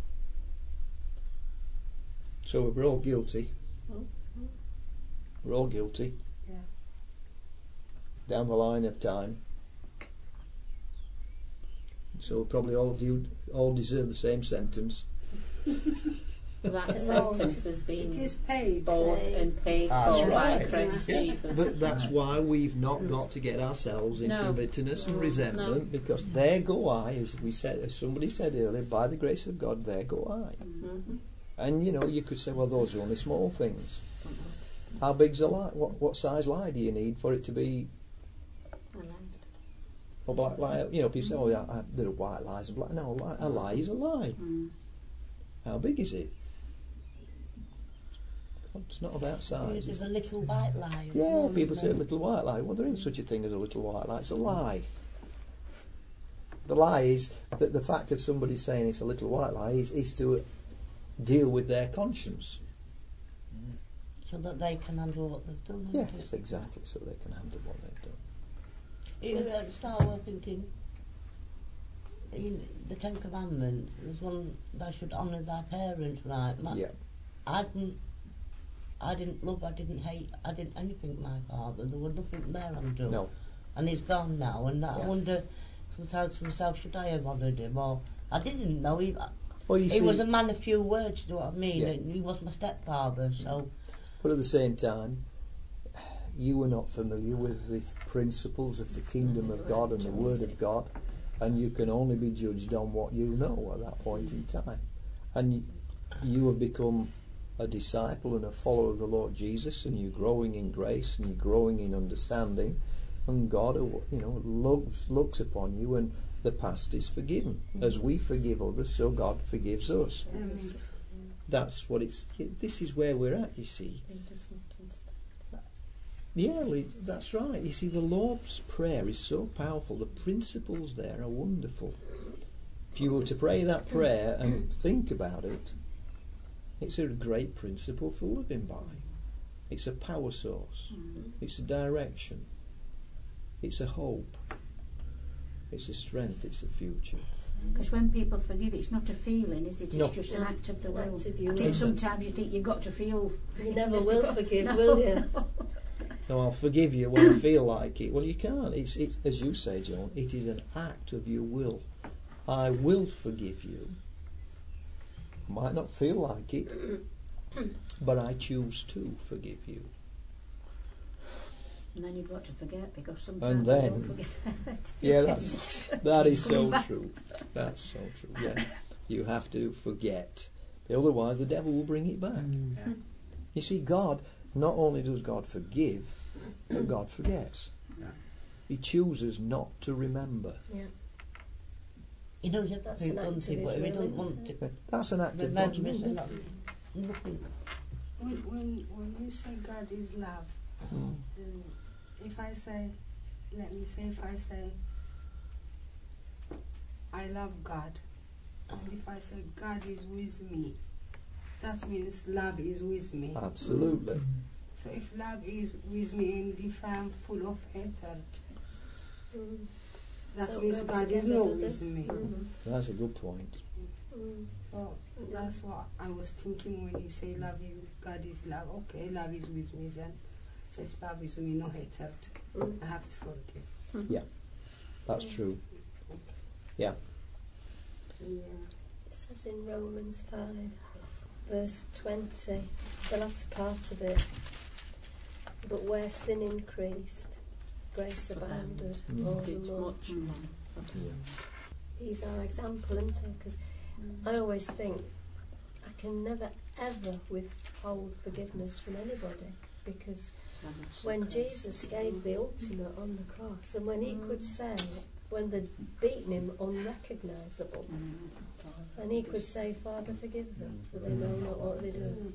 So we're all guilty. Mm-hmm. We're all guilty. Yeah. Down the line of time. So we probably all do all deserve the same sentence. That No, sentence has been It is paid. bought and paid That's for by right. Christ Yeah. Jesus. But that's why we've not got to get ourselves into No. bitterness and No. resentment, No. because there go I, as we said, as somebody said earlier, by the grace of God, there go I. Mm-hmm. And you know, you could say, well, those are only small things. Don't know what How big's a lie? What what size lie do you need for it to be I lied. a black lie? You know, people say, oh, yeah, I, there are white lies and black. No, a lie, a lie is a lie. Mm. How big is it? It's not about size. There's a little white lie. Yeah, people say a little white lie. Well, there isn't such a thing as a little white lie. It's a lie. The lie is that the fact of somebody saying it's a little white lie is, is to deal with their conscience. So that they can handle what they've done. Yes, isn't it? exactly, so they can handle what they've done. You know, I started thinking, in the Ten Commandments, there's one, thou should honour thy parents, right? My, Yeah. I didn't, I didn't love, I didn't hate, I didn't anything my father. There was nothing there I'm doing. No. And he's gone now, and I Yeah. wonder sometimes to myself, should I have honoured him? Or I didn't know he, Well, you he see, was a man of few words, you know what I mean? Yeah. And he was my stepfather, so but at the same time, you were not familiar with the principles of the kingdom of God and the Word of God, and you can only be judged on what you know at that point in time. And you, you have become a disciple and a follower of the Lord Jesus, and you're growing in grace and you're growing in understanding, and God, you know, looks looks upon you, and the past is forgiven. As we forgive others, so God forgives us. Amen. That's what it's. This is where we're at. You see. He does not understand. Yeah, Lee, that's right. You see, the Lord's Prayer is so powerful. The principles there are wonderful. If you were to pray that prayer and think about it, it's a great principle for living by. It's a power source. It's a direction. It's a hope. It's a strength. It's a future. Because when people forgive, it's not a feeling, is it? It's No. just an act of the An will. act of I your think will. sometimes you think you've got to feel. You never just will because- forgive, No. will you? No, I'll forgive you when I feel like it. Well, you can't. It's, it's as you say, John. It is an act of your will. I will forgive you. Might not feel like it, but I choose to forgive you. And then you've got to forget, because sometimes And you then- don't forget. Yeah, that's that is so Coming back. true. That's so true. Yeah, you have to forget. Otherwise, the devil will bring it back. Yeah. You see, God, not only does God forgive, but God forgets. Yeah. He chooses not to remember. Yeah. he knows That's everything, an doesn't act he? of But his he will, don't want isn't to That's an act of God's remember, so will. not, nothing. When, when, when you say God is love, Mm. um, if I say, let me say, if I say, I love God, and if I say God is with me, that means love is with me. Absolutely. So if love is with me and if I'm full of hatred, Mm. that Don't means go God is together, not do they? with me. Mhm. That's a good point. Mm. So that's what I was thinking when you say love you, God is love. Okay, love is with me then. So if love is with me, no hatred, Mm. I have to forgive. That's true. Yeah. It says in Romans five, verse twenty, the latter part of it, but where sin increased, grace abounded Mm. all the Did more. Mm. Mm. Mm. Yeah. He's our example, isn't he? Because I always think I can never ever withhold forgiveness from anybody, because when Jesus gave the ultimate on the cross, and when he could say, when they'd beaten him unrecognisable, and he could say, Father, forgive them, for they know not what they do.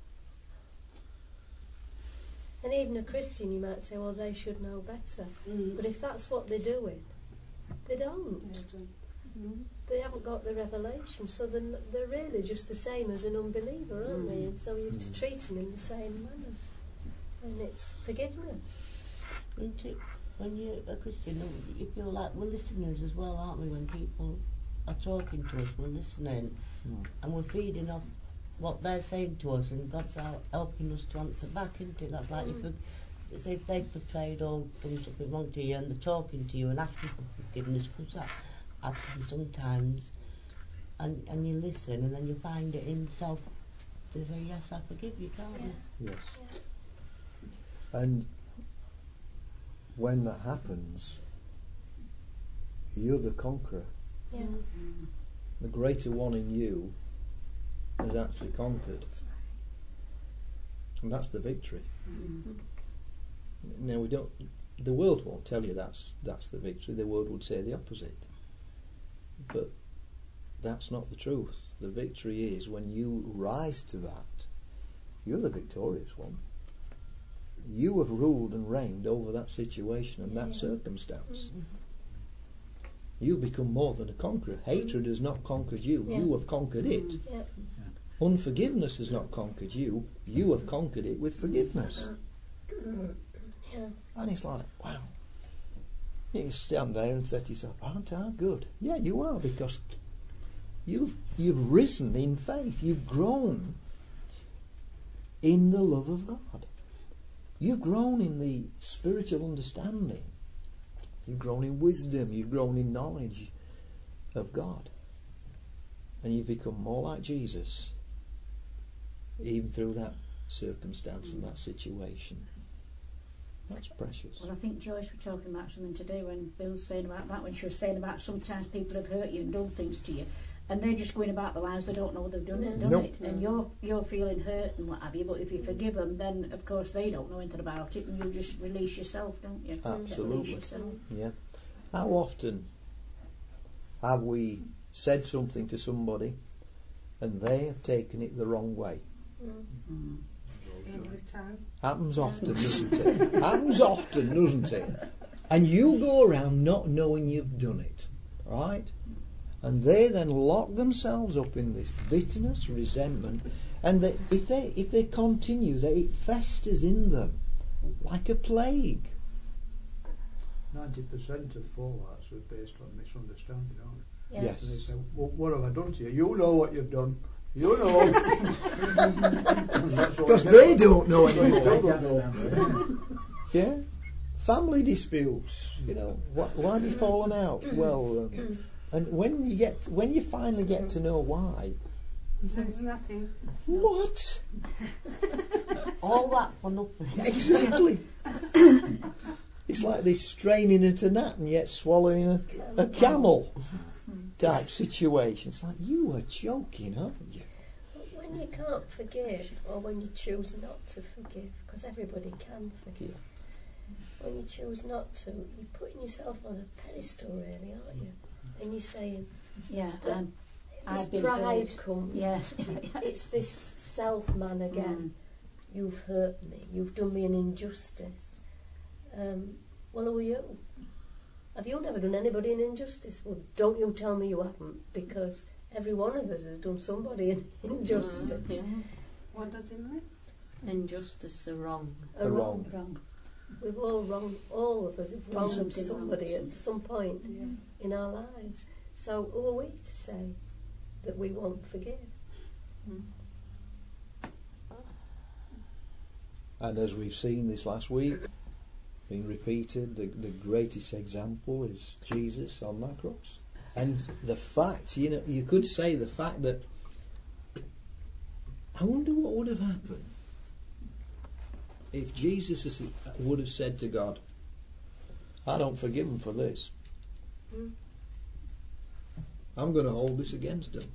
And even a Christian, you might say, well, they should know better. But if that's what they're doing, they don't. They haven't got the revelation, so they're, n- they're really just the same as an unbeliever, aren't they? And so you have to treat them in the same manner. And it's forgiveness. Isn't it? When you're a Christian, you feel like we're listeners as well, aren't we? When people are talking to us, we're listening, Mm. and we're feeding off what they're saying to us, and God's out helping us to answer back, isn't it? That's like if, we, say if they've portrayed or done something wrong to you, and they're talking to you and asking for forgiveness, because that happens sometimes, and, and you listen, and then you find it in yourself to say, yes, I forgive you, can't you? Yes. And when that happens, you're the conqueror. Yeah. The greater one in you has actually conquered. And that's the victory. Mm. Now we don't the world won't tell you that's that's the victory. The world would say the opposite. But that's not the truth. The victory is when you rise to that, you're the victorious one. You have ruled and reigned over that situation and that Yeah. circumstance. Mm. You become more than a conqueror. Hatred has not conquered you. Yeah. You have conquered it. Yeah. Unforgiveness has not conquered you. You have conquered it with forgiveness. Yeah. And it's like, wow. You can stand there and say to yourself, aren't I good? Yeah, you are, because you've you've risen in faith. You've grown in the love of God. You've grown in the spiritual understanding. You've grown in wisdom. You've grown in knowledge of God. And you've become more like Jesus, even through that circumstance and that situation. That's precious. Well, I think Joyce was talking about something today when Bill was saying about that, when she was saying about sometimes people have hurt you and done things to you, and they're just going about their lives, they don't know they've done it, done Nope. it, and you're you're feeling hurt and what have you. But if you forgive them, then of course they don't know anything about it, and you just release yourself, don't you? Absolutely. Release yourself. Yeah. How often have we said something to somebody and they have taken it the wrong way? Mm. Every time. Happens often, doesn't it? Happens often, doesn't it? And you go around not knowing you've done it, right? And they then lock themselves up in this bitterness, resentment, and they, if they if they continue, they, it festers in them like a plague. Ninety percent of fallouts are based on misunderstanding, aren't they? Yeah. Yes. And they say, well, what have I done to you? You know what you've done. You know. Because they don't know They anymore. still don't know. Yeah, family disputes. You know, wh- why have you fallen out? Well, um, and when you get, when you finally get to know why, There's nothing. what All that for nothing. exactly? It's like this straining at a gnat and yet swallowing a, a camel type situation. It's like, you are joking, aren't you? When you can't forgive, or when you choose not to forgive, because everybody can forgive, when you choose not to, you're putting yourself on a pedestal, really, aren't you? And you're saying, Yeah, But um, this I've been pride hurt. comes. Yes. It's this self-man again. You've hurt me. You've done me an injustice. Um, well, who are you? Have you never done anybody an injustice? Well, don't you tell me you haven't, because every one of us has done somebody an injustice. Mm, Yeah. What does it mean? Injustice are wrong. A A wrong. wrong. Wrong. We've all wronged, all of us have Done wronged something somebody wrong. at some point in our lives. So who are we to say that we won't forgive? And as we've seen this last week, being repeated, the, the greatest example is Jesus on that cross. And the fact, you know, you could say the fact that, I wonder what would have happened if Jesus has- would have said to God, I don't forgive him for this. Mm. I'm going to hold this against him.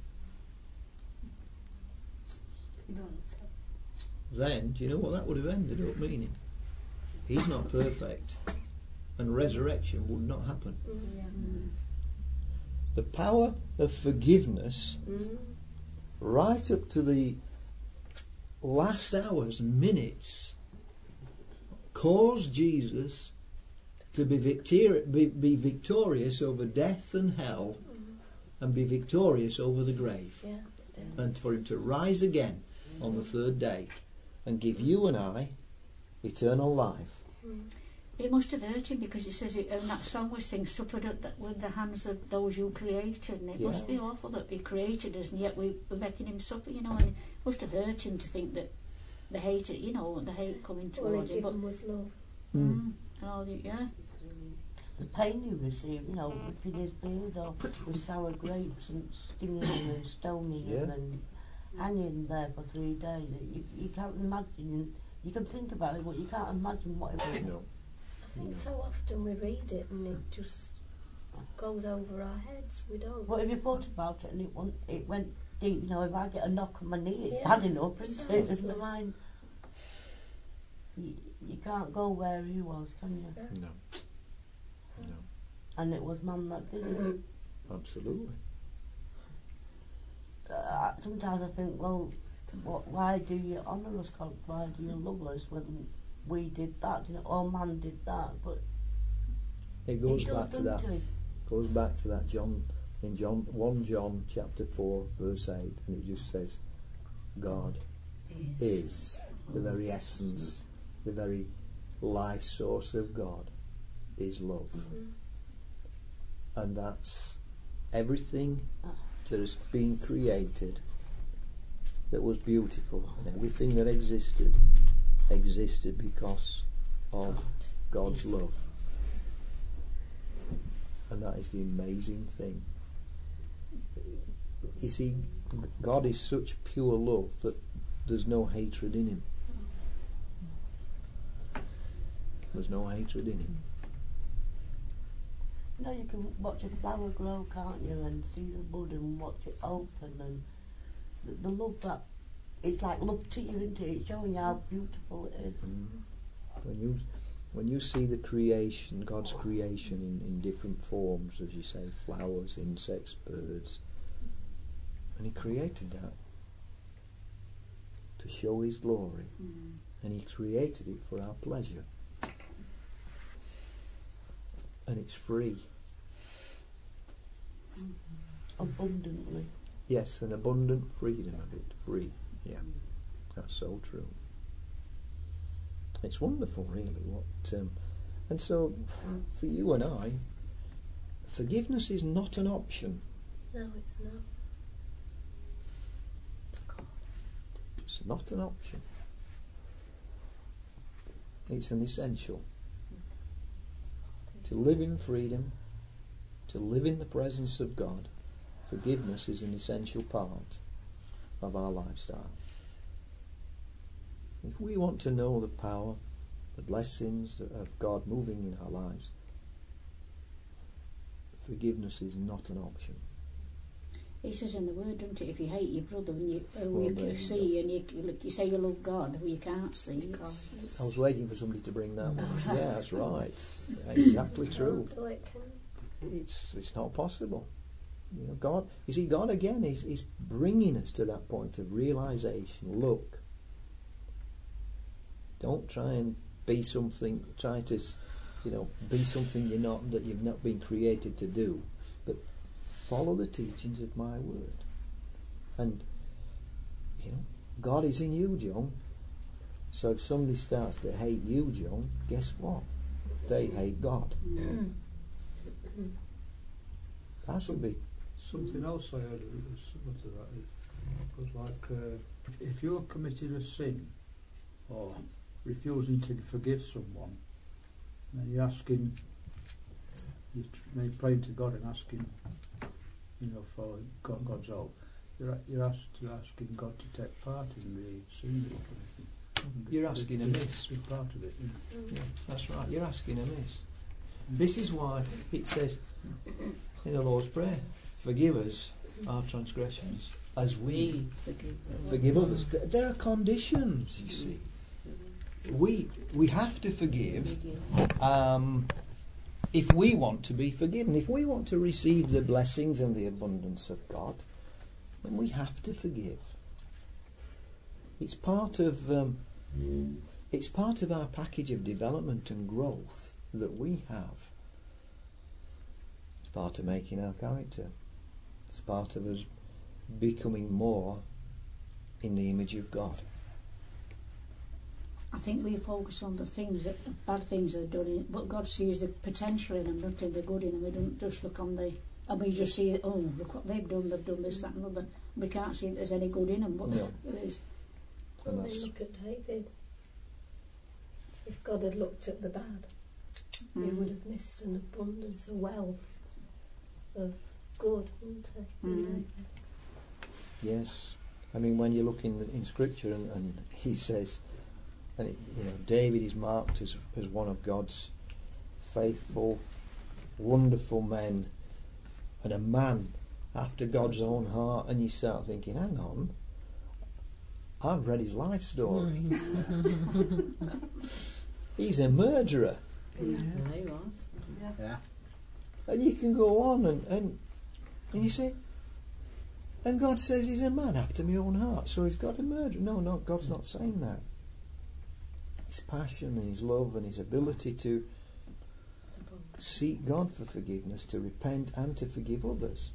You don't. Then, do you know what that would have ended up meaning? He's not perfect, and resurrection would not happen. Mm. The power of forgiveness, Mm. right up to the last hours, minutes, caused Jesus to be, victori- be, be victorious over death and hell, and be victorious over the grave, Yeah. and for him to rise again on the third day and give you and I eternal life. Mm. it must have hurt him, because it says it, and that song we sing, suffered at the, with the hands of those you created, and it Yeah. must be awful that he created us and yet we, we're making him suffer, you know, and it must have hurt him to think that the hate, you know, the hate coming All towards he him. But given was love. mm, and all the, yeah, The pain you receive, you know, ripping his beard off with sour grapes and stinging him and stoning him Yeah. and hanging there for three days. You, you can't imagine, you can think about it, but you can't imagine what it was. No. I think so often we read it and it just goes over our heads. We don't. But if you thought about it and it went, it went deep, you know, if I get a knock on my knee, it's Yeah, bad enough, isn't it? precisely. Never mind. You, you can't go where he was, can you? No. No. And it was man that did it. Absolutely. Uh, sometimes I think, well, what, why do you honour us, God? Why do you love us when we did that, you know, or man did that? But It goes it does, back to that. doesn't it? Goes back to that John in John one John chapter four verse eight, and it just says, God is the very essence, the very life source of God is love, Mm. and that's everything that has been created that was beautiful, and everything that existed existed because of God's love. And that is the amazing thing. You see, God is such pure love that there's no hatred in him. There's no hatred in him. You know, you can watch a flower grow, can't you, and see the bud and watch it open, and the, the love that, it's like love to you, isn't it? It's showing you how beautiful it is. Mm. When you when you see the creation, God's creation in, in different forms, as you say, flowers, insects, birds, and he created that to show his glory, Mm. and he created it for our pleasure, and it's free. Abundantly. Yes, an abundant freedom of it, free. Yeah, that's so true. It's wonderful, really. What, um, and so for you and I, forgiveness is not an option. No, it's not. It's not an option. It's an essential. To live in freedom, to live in the presence of God, forgiveness is an essential part of our lifestyle. If we want to know the power, the blessings of God moving in our lives, forgiveness is not an option. It says in the word, doesn't it, if you hate your brother and you, uh, Well, you there you see and you, you, you say you love God, well, you can't see. You It's, can't. I was waiting for somebody to bring that one. Oh, Yeah, that's right. Exactly true. Can't do it, can you? It's it's not possible. You know, God. You see, God again is is bringing us to that point of realization. Look, don't try and be something. Try to, you know, be something you're not, that you've not been created to do. But follow the teachings of my word. And you know, God is in you, John. So if somebody starts to hate you, John, guess what? They hate God. mm. That's a big. Something else I heard that was similar to that is, was like uh, if, if you're committed a sin or refusing to forgive someone, and you're asking, you're tr- maybe praying to God and asking, you know, for God, God's help, you're, a- you're asked to asking God to take part in the sin that you're committing. You're asking Be- amiss. Be part of it. You know. Yeah, that's right. You're asking amiss. This is why it says in the Lord's Prayer, forgive us our transgressions as we Forgive them. forgive others. Th- There are conditions, you see. We we have to forgive um, if we want to be forgiven. If we want to receive the blessings and the abundance of God, then we have to forgive. It's part of um, it's part of our package of development and growth that we have. It's part of making our character. It's part of us becoming more in the image of God. I think we focus on the things that bad things are done, in, but God sees the potential in them, not in the good in them. We don't just look on the, and we just see, oh, look what they've done, they've done this, that and other. We can't see that there's any good in them, but No. there is. And Well, that's- look at David. If God had looked at the bad, he Mm. would have missed an abundance, a wealth of good, wouldn't he? in Mm. David? Yes. I mean, when you look in, in Scripture and, and he says, and it, you know, David is marked as, as one of God's faithful, wonderful men, and a man after God's own heart, and you start thinking, hang on, I've read his life story. He's a murderer. Yeah, he was. Yeah. And you can go on and, and and you say, and God says he's a man after my own heart, so he's got a murderer. No, no, God's not saying that. His passion and his love and his ability to seek God for forgiveness, to repent and to forgive others.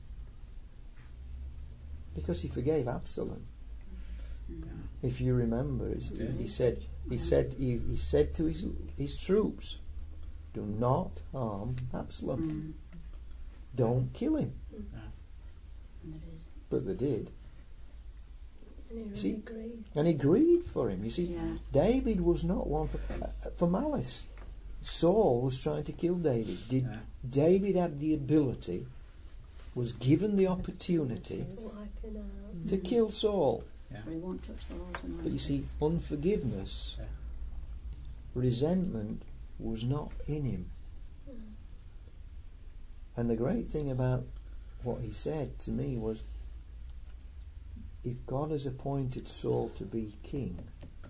Because he forgave Absalom. If you remember, he, Yeah. he said, he said, he, he said to his his troops, "Do not harm Absalom. Mm. Don't kill him." And there is. But they did, And he really See? agreed. and he grieved for him. You see, Yeah. David was not one for, uh, for malice. Saul was trying to kill David. Did Yeah. David had the ability, was given the opportunity Wiping out. to kill Saul. But he won't touch the Lord's anointed. But you see, unforgiveness, Yeah. resentment was not in him. And the great thing about what he said to me was, if God has appointed Saul to be king,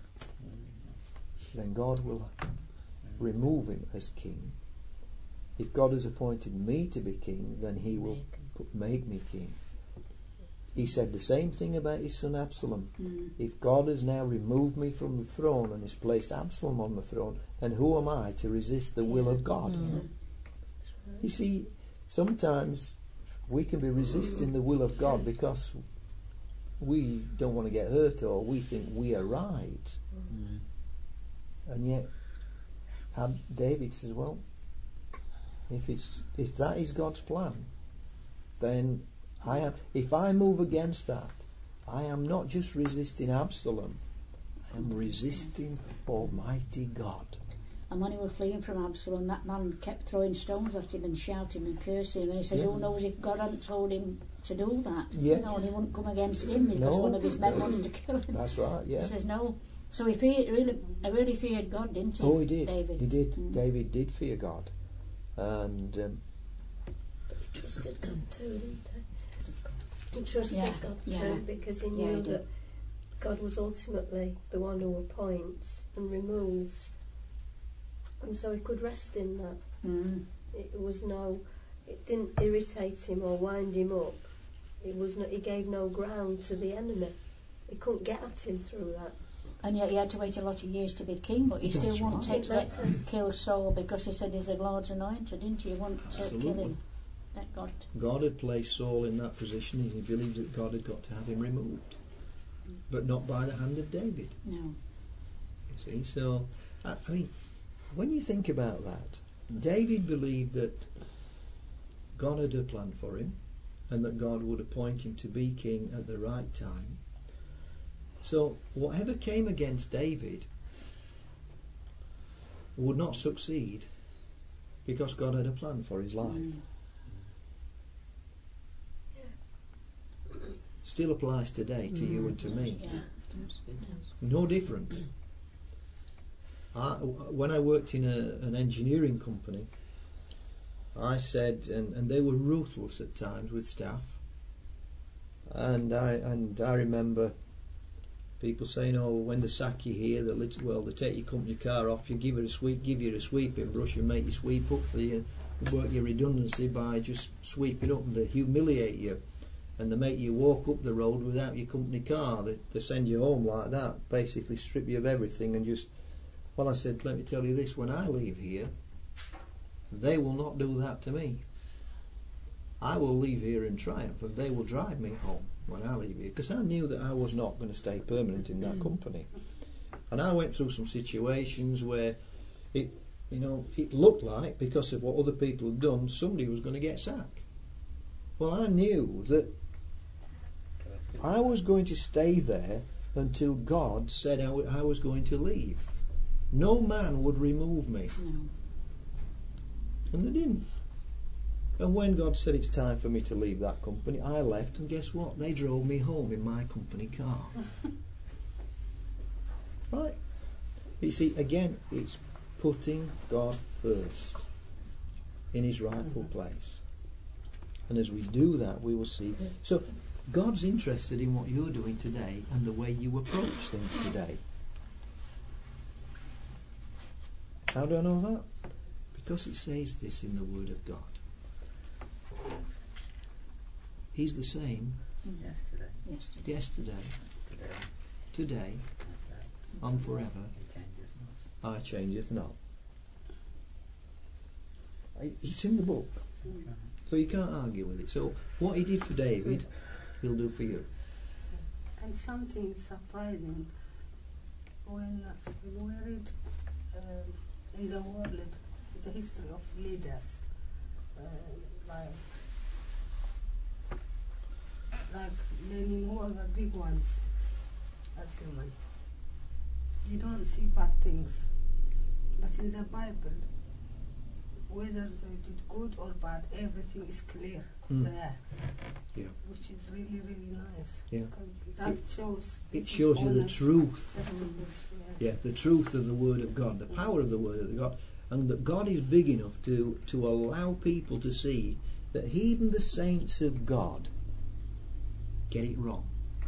then God will remove him as king. If God has appointed me to be king, then he will put, make me king. He said the same thing about his son Absalom. Mm. If God has now removed me from the throne and has placed Absalom on the throne, then who am I to resist the will of God? Mm. You see, sometimes we can be resisting the will of God because we don't want to get hurt or we think we are right. Mm. And yet Ab- David says, well, if it's if that is God's plan, then I am. If I move against that, I am not just resisting Absalom, I am resisting Almighty God. And when he was fleeing from Absalom, that man kept throwing stones at him and shouting and cursing him. And he says, Yeah. who knows if God hadn't told him to do that? Yeah. You know, and he wouldn't come against him because No. one of his men wanted to kill him. That's right, yeah. He says, no. So he feared, really, he really feared God, didn't he? Oh, he did. David. He did. Mm. David did fear God, and um, But he trusted God too, didn't he? He trusted Yeah, God yeah. too because he Yeah, knew he did. that God was ultimately the one who appoints and removes. And so he could rest in that. Mm. It was no, it didn't irritate him or wind him up. It was no, he gave no ground to the enemy. He couldn't get at him through that. And yet he had to wait a lot of years to be king, but he That's still wouldn't right. take let kill Saul because he said he's the Lord's anointed, didn't he? He wouldn't uh, kill Absolutely. him. Let God. God had placed Saul in that position, and he believed that God had got to have him removed, but not by the hand of David. No. You see, so I, I mean, when you think about that, David believed that God had a plan for him, and that God would appoint him to be king at the right time. So whatever came against David would not succeed because God had a plan for his life. Mm. Still applies today to you and to me. Yeah. It does. It does. No different. I, when I worked in a, an engineering company, I said, and, and they were ruthless at times with staff, and I and I remember people saying, "Oh, when they sack you here, they lit- well they take your company car off you, give it a sweep, give you a sweeping brush, and make you sweep up for you, work your redundancy by just sweeping up, and they humiliate you." And they make you walk up the road without your company car. They, they send you home like that, basically strip you of everything and just... Well, I said, let me tell you this, when I leave here, they will not do that to me. I will leave here in triumph and they will drive me home when I leave here, because I knew that I was not going to stay permanent in that company. And I went through some situations where it, you know, it looked like, because of what other people had done, somebody was going to get sacked. Well, I knew that I was going to stay there until God said I, I was going to leave. No man would remove me. No. And they didn't. And when God said it's time for me to leave that company, I left, and guess what? They drove me home in my company car. Right? You see, again, it's putting God first in his rightful place. And as we do that, we will see. So God's interested in what you're doing today and the way you approach things today. How do I know that? Because it says this in the Word of God. He's the same Yesterday. Yesterday. yesterday, today, and forever. I changeth not. I- It's in the book. So you can't argue with it. So what he did for David, he'll do for you. And something surprising when uh, we read uh, in the world the history of leaders, uh, like like Lenin, who are the big ones as human. You don't see bad things, but in the Bible, whether they did good or bad, everything is clear Mm. there. Yeah. Which is really, really nice. Yeah. Because that shows. It this shows is you the honest. truth. That's the truth, yeah. Yeah, the truth of the Word of God, the power of the Word of God, and that God is big enough to, to allow people to see that even the saints of God get it wrong,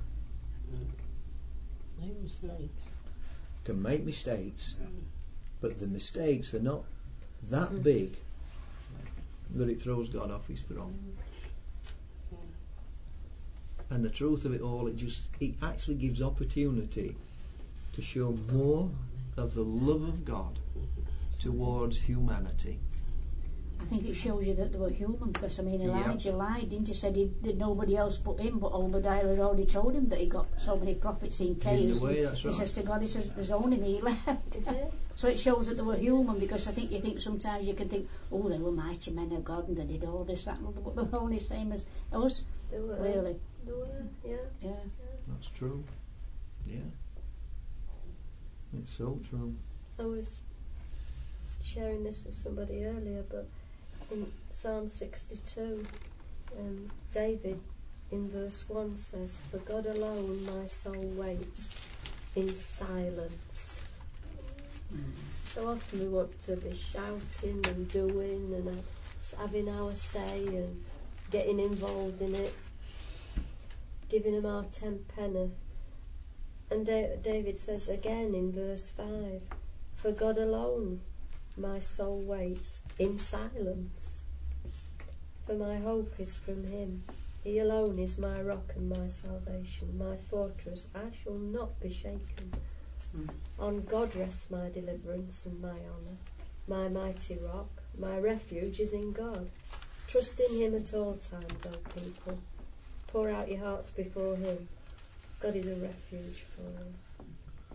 Make mistakes. can make mistakes, Mm. but the mistakes are not that big that it throws God off his throne. And the truth of it all, it just it actually gives opportunity to show more of the love of God towards humanity. I think it shows you that they were human, because I mean Yeah. Elijah lied, didn't he? Said he, that nobody else but him, but Obadiah had already told him that he got so many prophets in caves. In a way, and that's he right. says to God, he says, there's only me left. Did it? So it shows that they were human, because I think you think sometimes you can think, oh, they were mighty men of God and they did all this, that, and other, but they were only the same as us, They were. really. They were, yeah. Yeah. That's true. Yeah. It's so true. I was sharing this with somebody earlier, but in Psalm sixty-two, um, David in verse one says, "For God alone my soul waits in silence." So often we want to be shouting and doing and uh, having our say and getting involved in it, giving him our ten penneth. And da- David says again in verse five, "For God alone my soul waits in silence, for my hope is from him. He alone is my rock and my salvation, my fortress, I shall not be shaken. Mm. On God rests my deliverance and my honour, my mighty rock, my refuge is in God. Trust in him at all times, O people. Pour out your hearts before him. God is a refuge for us."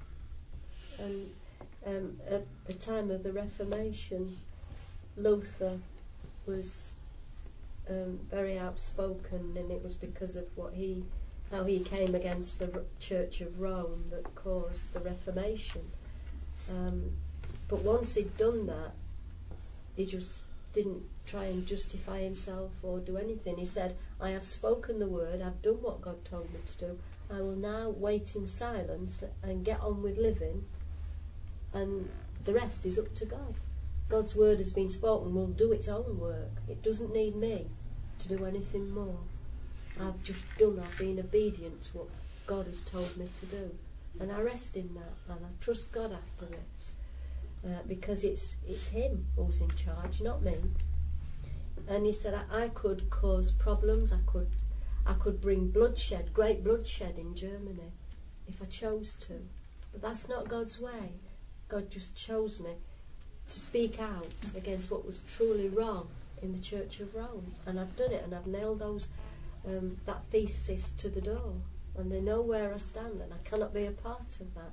And um, at the time of the Reformation, Luther was um, very outspoken, and it was because of what he, how he came against the R- Church of Rome that caused the Reformation. Um, but once he'd done that, he just didn't try and justify himself or do anything. He said, "I have spoken the word, I've done what God told me to do. I will now wait in silence and get on with living, and the rest is up to God. God's word has been spoken, will do its own work. It doesn't need me to do anything more. I've just done, I've been obedient to what God has told me to do. And I rest in that, and I trust God after this, uh, because it's it's him who's in charge, not me." And he said, I, I could cause problems, I could I could bring bloodshed, great bloodshed in Germany, if I chose to. But that's not God's way. God just chose me to speak out against what was truly wrong in the Church of Rome. And I've done it, and I've nailed those um, that thesis to the door. And they know where I stand, and I cannot be a part of that.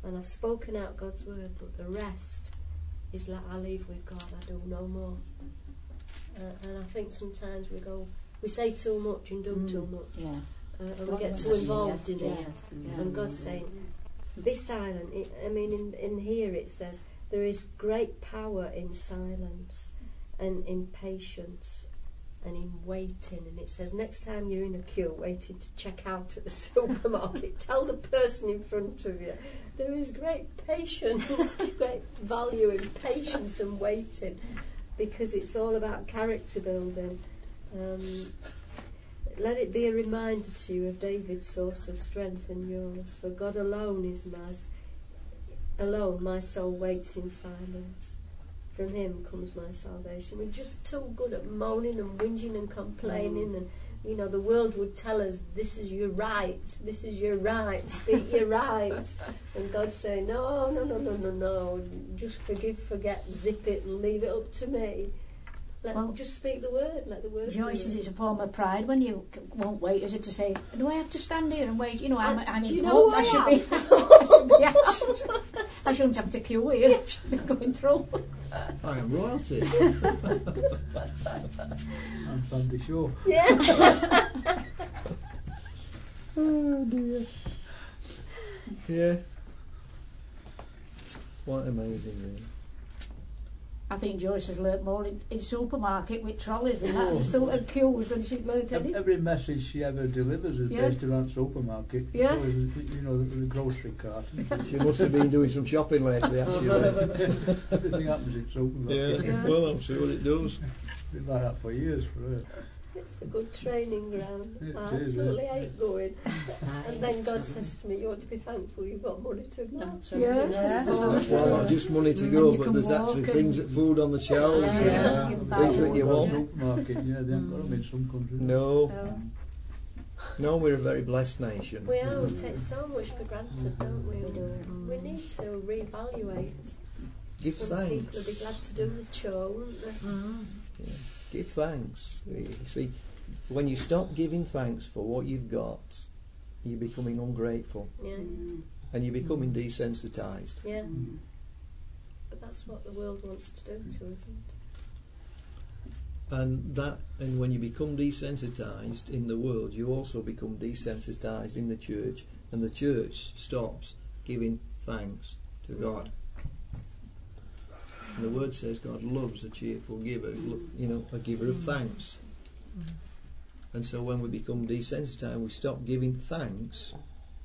and I've spoken out God's word, but the rest is like I leave with God, I do no more. Uh, and I think sometimes we go, we say too much and do Mm. too much, Yeah. uh, and we God get wants too us, involved yes, in it. yes, And yeah. God's saying, be silent. It, I mean, in, in here it says, there is great power in silence and in patience and in waiting. And it says, next time you're in a queue waiting to check out at the supermarket, tell the person in front of you, there is great patience, great value in patience and waiting, because it's all about character building. Um, let it be a reminder to you of David's source of strength and yours. For God alone is my alone my soul waits in silence. From him comes my salvation. We're just too good at moaning and whinging and complaining, Mm. and you know the world would tell us this is your right, this is your right, speak your right. And God's saying, no, no, no, no, no, no, just forgive, forget, zip it and leave it up to me. Let Well, just speak the word, let the word Joyce do says it. it's a form of pride when you c- won't wait, as if to say, do I have to stand here and wait? You know, I'm, Uh, I'm do you important. know I who should I be, I should be asked. I shouldn't have to queue here. I should be going through. I am royalty. I'm Sandy Shaw. Yeah. Oh dear. Yes. Quite amazing, really. I think Joyce has learnt more in, in supermarket with trolleys and Oh. that, sort of queues than she's learnt Ev- any. Every message she ever delivers is Yeah. based around supermarket. Yeah. So is, you know, the, the grocery cart. She must have been doing some shopping lately, hasn't she? Ray? Everything happens in supermarket. Yeah. Well, I'm sure it does. Been like that for years for her. It's a good training ground. It I is, absolutely yeah. hate going. And then God says to me, you ought to be thankful you've got money to go. Yes. Yeah. Well, not just money to And go, you but can there's walk actually and- things, food on the shelves, Yeah. and Yeah. things that you Well, want. Supermarket, yeah, they haven't got them in some countries. No, No. no, we're a very blessed nation. We are, we take so much for granted, don't we? We do. We need to reevaluate. Give Some people would be thanks. glad to do the chore, wouldn't they? Mm. Yeah. Give thanks. You see, when you stop giving thanks for what you've got, you're becoming ungrateful Yeah, Mm. and you're becoming desensitised. yeah. Mm. But that's what the world wants to do to us, isn't it? And that, and when you become desensitised in the world, you also become desensitised in the church, and the church stops giving thanks to God. And the word says God loves a cheerful giver, lo- you know, a giver of thanks. And so when we become desensitised, we stop giving thanks,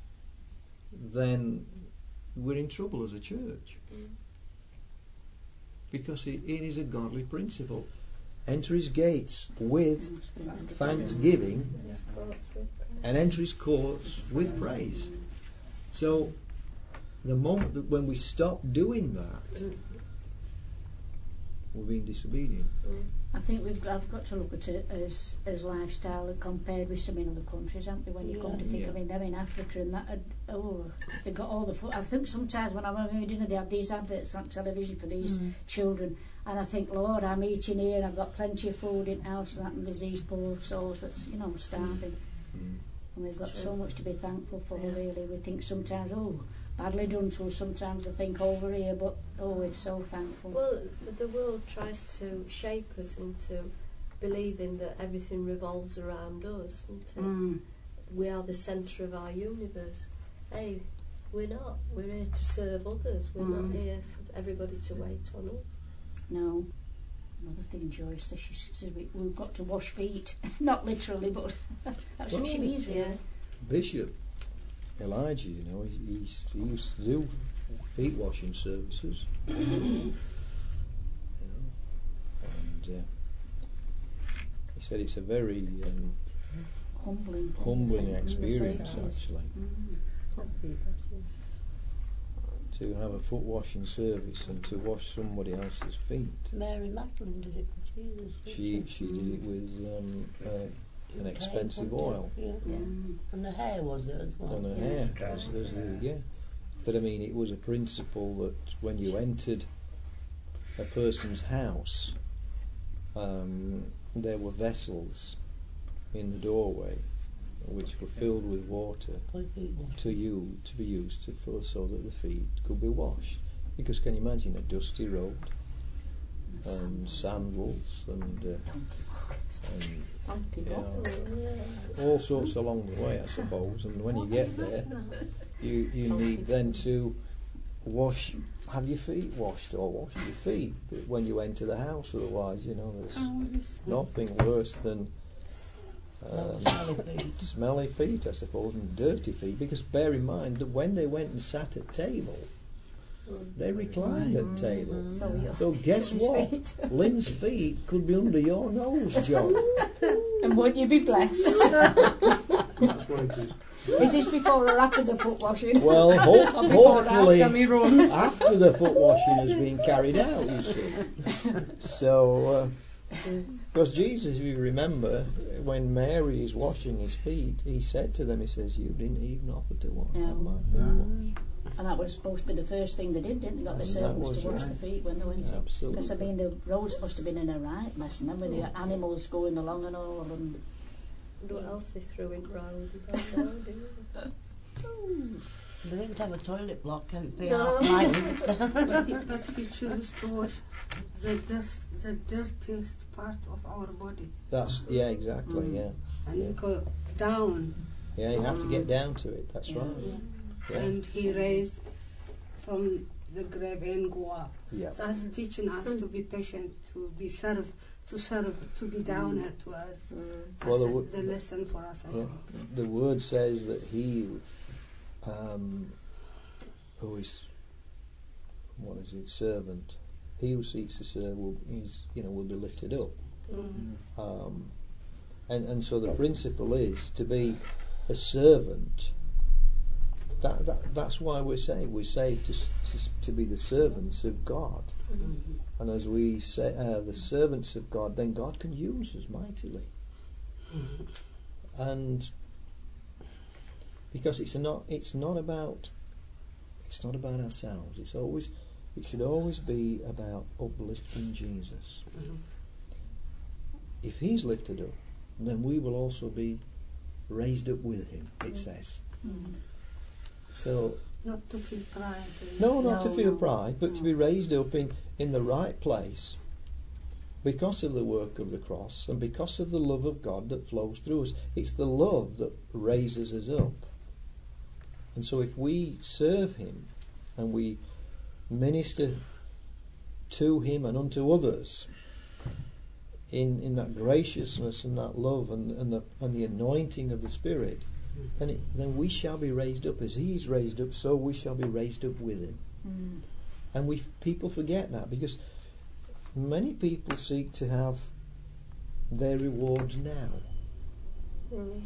then we're in trouble as a church. Because it, it is a godly principle. Enter his gates with thanksgiving It's courts with and enter his courts with praise. So the moment that when we stop doing that, we're being disobedient. I think we've got, I've got to look at it as as lifestyle compared with some in other countries, haven't we? When you come to think, Yeah. I mean, they're in Africa and that, had, oh, they got all the food. I think sometimes when I'm having dinner, they have these adverts on television for these Mm. children, and I think, Lord, I'm eating here, and I've got plenty of food in the house, and that, and there's these poor souls that's, you know, starving. Mm. And we've got It's so true. much to be thankful for, Yeah. really. We think sometimes, oh, badly done to us, sometimes I think over here, but, oh, we're so thankful. Well, the world tries to shape us into believing that everything revolves around us, doesn't it? Mm. We are the centre of our universe. Hey, we're not. We're here to serve others. We're Mm. not here for everybody to wait on us. No. Another thing Joyce says, she says we, we've got to wash feet. Not literally, but that's what she Well, means, really. Yeah. Bishop Elijah, you know, he, he, used, he used to do feet washing services. You know, and uh, he said it's a very um, Humbling. thing, humbling isn't it? experience, Mm, actually, Mm. to have a foot washing service and to wash somebody else's feet. Mary Magdalene did it for Jesus. She she did it with um, uh, an expensive oil Yeah. Yeah. Mm. And the hair was it as well. on her Yeah. hair. As, as the, yeah, but I mean, it was a principle that when you entered a person's house, um, there were vessels in the doorway, which were filled with water For the feet wash. to you to be used to, for so that the feet could be washed. Because can you imagine a dusty road and sandals and, uh, and Donkey you walk. know, all sorts along the way, I suppose. And when you get there, you you need then to wash, have your feet washed or wash your feet when you enter the house. Otherwise, you know, there's nothing worse than um, Smelly feet. smelly feet, I suppose, and dirty feet. Because bear in mind that when they went and sat at table, they reclined at table. So, you So guess His what? feet. Lynn's feet could be under your nose, John. And won't you be blessed? That's what it is. Is this before or after the foot washing? Well, ho- Or before or hopefully after me run? after the foot washing has been carried out, you see. So, because Jesus, if you remember, when Mary is washing his feet, he said to them, he says, you didn't even offer to wash No. my feet washed." And that was supposed to be the first thing they did, didn't they? Got the And that servants was to wash right. the feet when they went in. Absolutely. Because I mean, the roads must have been in a right mess, and then with the animals going along and all. And What else they threw in round? You don't know, do you? They didn't have a toilet block out there. No. But he, but he chooses to wash the, dirt, the dirtiest part of our body. That's, yeah, exactly, Mm. yeah. And he go down, Yeah, you have to get down to it, that's Yeah. right. Yeah. and he raised from the grave and go up. Yeah. That's teaching us to be patient, to be served, to serve, to be down to earth. That's Well, the the, wo- the lesson for us, I Yeah. think. The word says that he um, who is, what is it, servant, he who seeks to serve will, is, you know, will be lifted up. Mm. Um, and, and so the principle is to be a servant. That, that that's why we're saved. We're saved to, s- to s- to be the servants of God. Mm-hmm. And as we say, uh, the servants of God, then God can use us mightily. Mm-hmm. And because it's not, it's not about, it's not about ourselves. It's always, it should always be about uplifting Jesus. Mhm. If He's lifted up, then we will also be raised up with Him. It says. Mhm. So Not to feel pride. uh, no, not to no, feel no. pride, but to No. be raised up in, in the right place because of the work of the cross and because of the love of God that flows through us. It's the love that raises us up. And so if we serve Him and we minister to Him and unto others in, in that graciousness and that love and, and, the, and the anointing of the Spirit, then, it, then we shall be raised up. As He's raised up, so we shall be raised up with Him. Mm. And we people forget that because many people seek to have their rewards now. Really?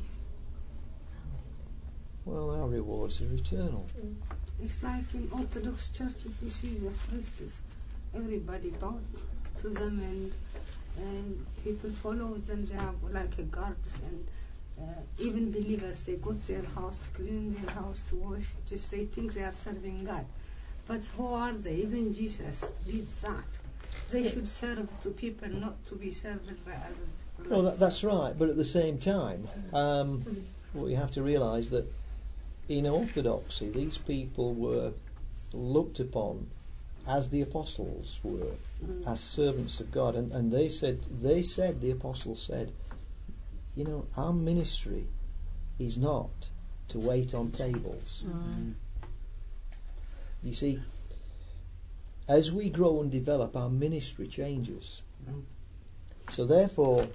Well, our rewards are eternal. It's like in Orthodox Church, if you see the priests, everybody bow to them, and and people follow them. They have like a guards, and uh, even believers, they go to their house to clean their house, to wash. Just they think they are serving God, but who are they? Even Jesus did that. They should serve to people, not to be served by others. Well, that, that's right. But at the same time, um, what you have to realise that in Orthodoxy, these people were looked upon as the apostles were, Mm. as servants of God, and, and they said, they said, the apostles said, you know, our ministry is not to wait on tables. Mm. You see, as we grow and develop, our ministry changes. Mm. So therefore,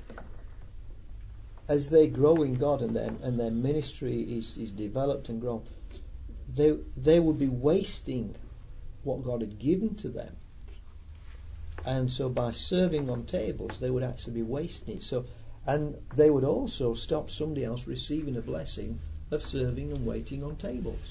as they grow in God and their, and their ministry is, is developed and grown, they, they would be wasting what God had given to them. And so by serving on tables, they would actually be wasting it. So, and they would also stop somebody else receiving a blessing of serving and waiting on tables.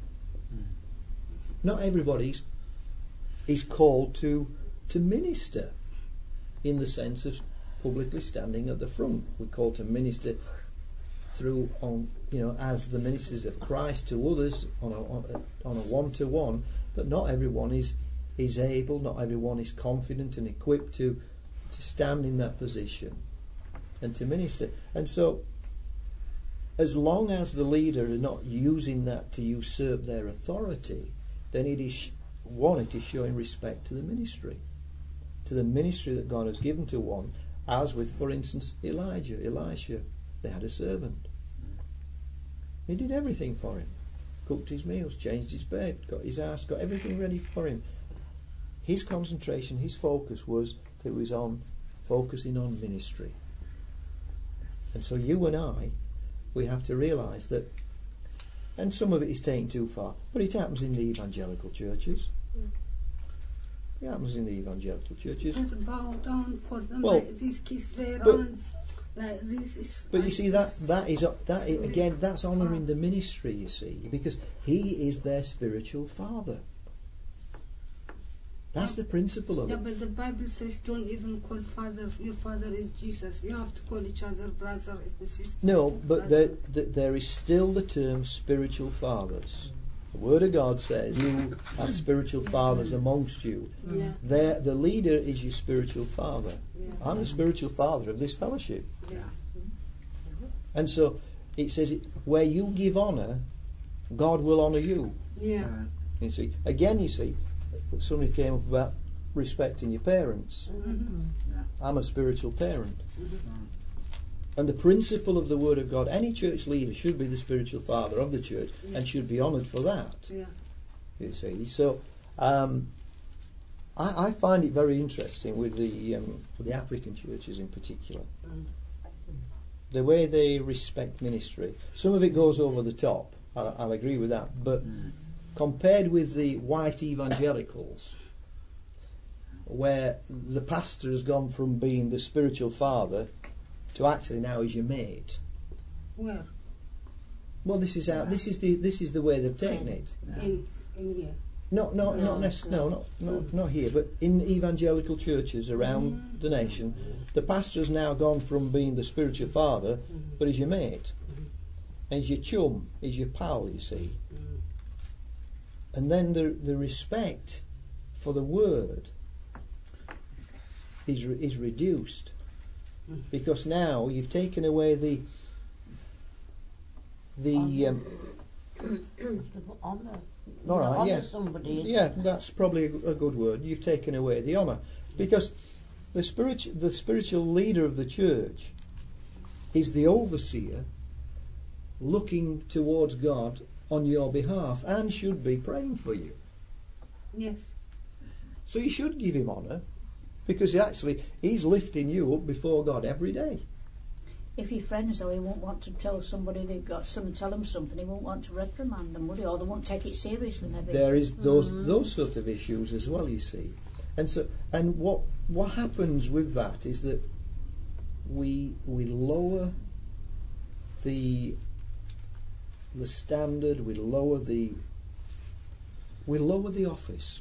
Not everybody is called to to minister in the sense of publicly standing at the front. We're called to minister through on you know as the ministers of Christ to others on a on a, on a one-to-one, but not everyone is is able, not everyone is confident and equipped to to stand in that position and to minister. And so as long as the leader are not using that to usurp their authority, then it is, one, it is showing respect to the ministry, to the ministry that God has given to one, as with, for instance, Elijah, Elisha. They had a servant. He did everything for him. Cooked his meals, changed his bed, got his house, got everything ready for him. His concentration, his focus was that it was on focusing on ministry. And so you and I, we have to realise that, and some of it is taken too far, but it happens in the evangelical churches. It happens in the evangelical churches. Just bow down for them, Well, like these kiss their but- hands, like this is. But you like see, that this. that is that is, again, that's honouring the ministry. You see, because he is their spiritual father. That's the principle of Yeah, it. but the Bible says don't even call father. Your father is Jesus. You have to call each other brother and sister. No, but there, brother. th- there is still the term spiritual fathers. The Word of God says you have spiritual fathers amongst you. Yeah, There, the leader is your spiritual father. yeah, I'm the spiritual father of this fellowship. yeah. And so it says, it, where you give honour, God will honour you. Yeah. You see, again, you see, somebody came up about respecting your parents. Mm-hmm. I'm a spiritual parent. And the principle of the Word of God, any church leader should be the spiritual father of the church and should be honoured for that. Yeah. You see, so um, I, I find it very interesting with the um, with the African churches in particular, the way they respect ministry. Some of it goes over the top. I'll, I'll agree with that, but compared with the white evangelicals, where the pastor has gone from being the spiritual father to actually now is your mate. Where? Well, this is how this is the this is the way they've taken it. In in here. Not not No, not necess- no. no, not not not here, but in evangelical churches around the nation, the pastor's now gone from being the spiritual father, but he's your mate, and he's your chum, he's your pal. You see, and then the the respect for the word is re- is reduced. Because now you've taken away the the um, Honour. all right, Honour yeah, somebody. isn't yeah, it? that's probably a, a good word. You've taken away the honour, because the spiritual the spiritual leader of the church is the overseer, looking towards God on your behalf, and should be praying for you. Yes. So you should give him honour, because actually he's lifting you up before God every day. If you're friends, though, he won't want to tell somebody they've got some, tell them something. He won't want to reprimand them, would he? Or they won't take it seriously, maybe. There is those those sort of issues as well, you see, and so and what what happens with that is that we we lower the the standard, we lower the we lower the office.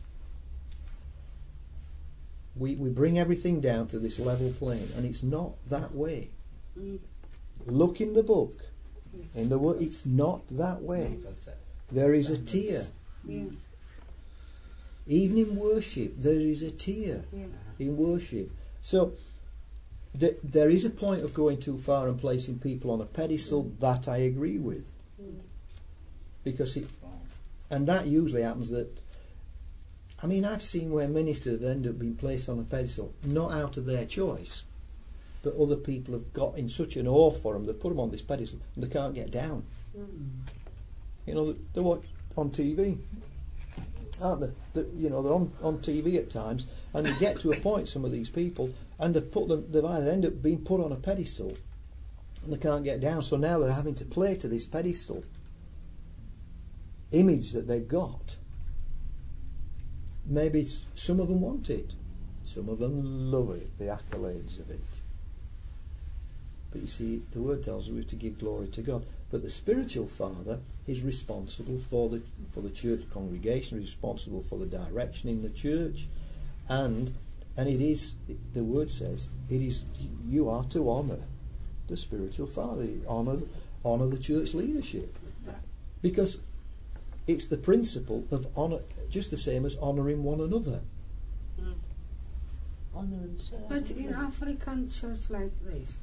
We we bring everything down to this level plane, and it's not that way. Mm. Look in the book, in the word. It's not that way. There is a tier. Yeah. Even in worship, there is a tier Yeah. in worship. So th- there is a point of going too far and placing people on a pedestal. That I agree with, because it, and that usually happens. That I mean, I've seen where ministers have ended up being placed on a pedestal, not out of their choice, but other people have got in such an awe for them, they put them on this pedestal and they can't get down. You know, they watch on T V, aren't they? They- you know, they're on, on T V at times, and they get to a point, some of these people, and they've put them, they've either end up being put on a pedestal and they can't get down, so now they're having to play to this pedestal image that they've got. Maybe s- some of them want it, some of them love it, the accolades of it. But you see, the word tells us we're to give glory to God. But the spiritual father is responsible for the for the church congregation, responsible for the direction in the church, and and it is, the word says, it is, you are to honour the spiritual father, honour honour the church leadership, because it's the principle of honour, just the same as honouring one another. Honour and service. But in African church like this,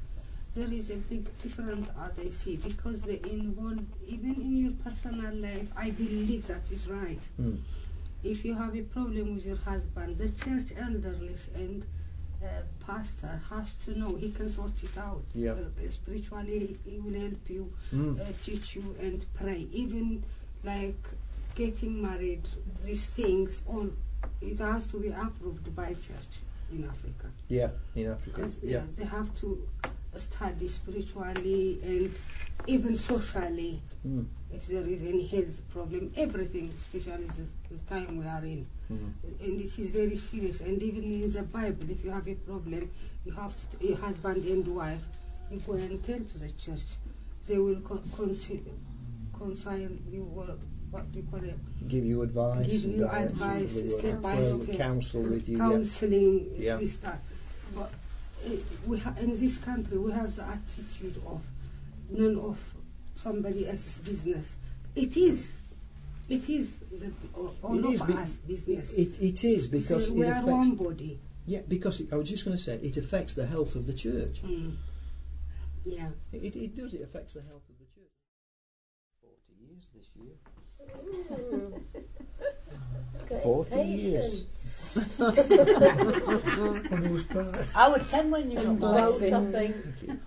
there is a big difference as I see, because they involve, even in your personal life, I believe that is right. Mm. If you have a problem with your husband, the church elders and uh, pastor has to know, he can sort it out. Yeah. Uh, spiritually, he will help you, Mm. uh, teach you and pray. Even like getting married, these things, all it has to be approved by church in Africa. Yeah, in Africa. Because Yeah. yeah, they have to study spiritually and even socially. Mm. If there is any health problem, everything, especially the, the time we are in. Mm. And it is very serious. And even in the Bible, if you have a problem, you have to, your husband and wife, you go and tell to the church. They will con- consi- concile you, or what do you call it? Give you advice. Give and you direction, advice, they will step by will step. counsel with you. Counseling, Yeah. this, that. But uh, we ha- in this country, we have the attitude of none of somebody else's business. It is. It is the, all It of is be- us business. It, it is because So it we are affects. one body. Yeah, because it, I was just going to say it affects the health of the church. Mm. Yeah. It, it does. It affects the health of the church. Forty years this year. Mm. Great Forty years. patience. On whose part? I was ten when you got Both, married. I think.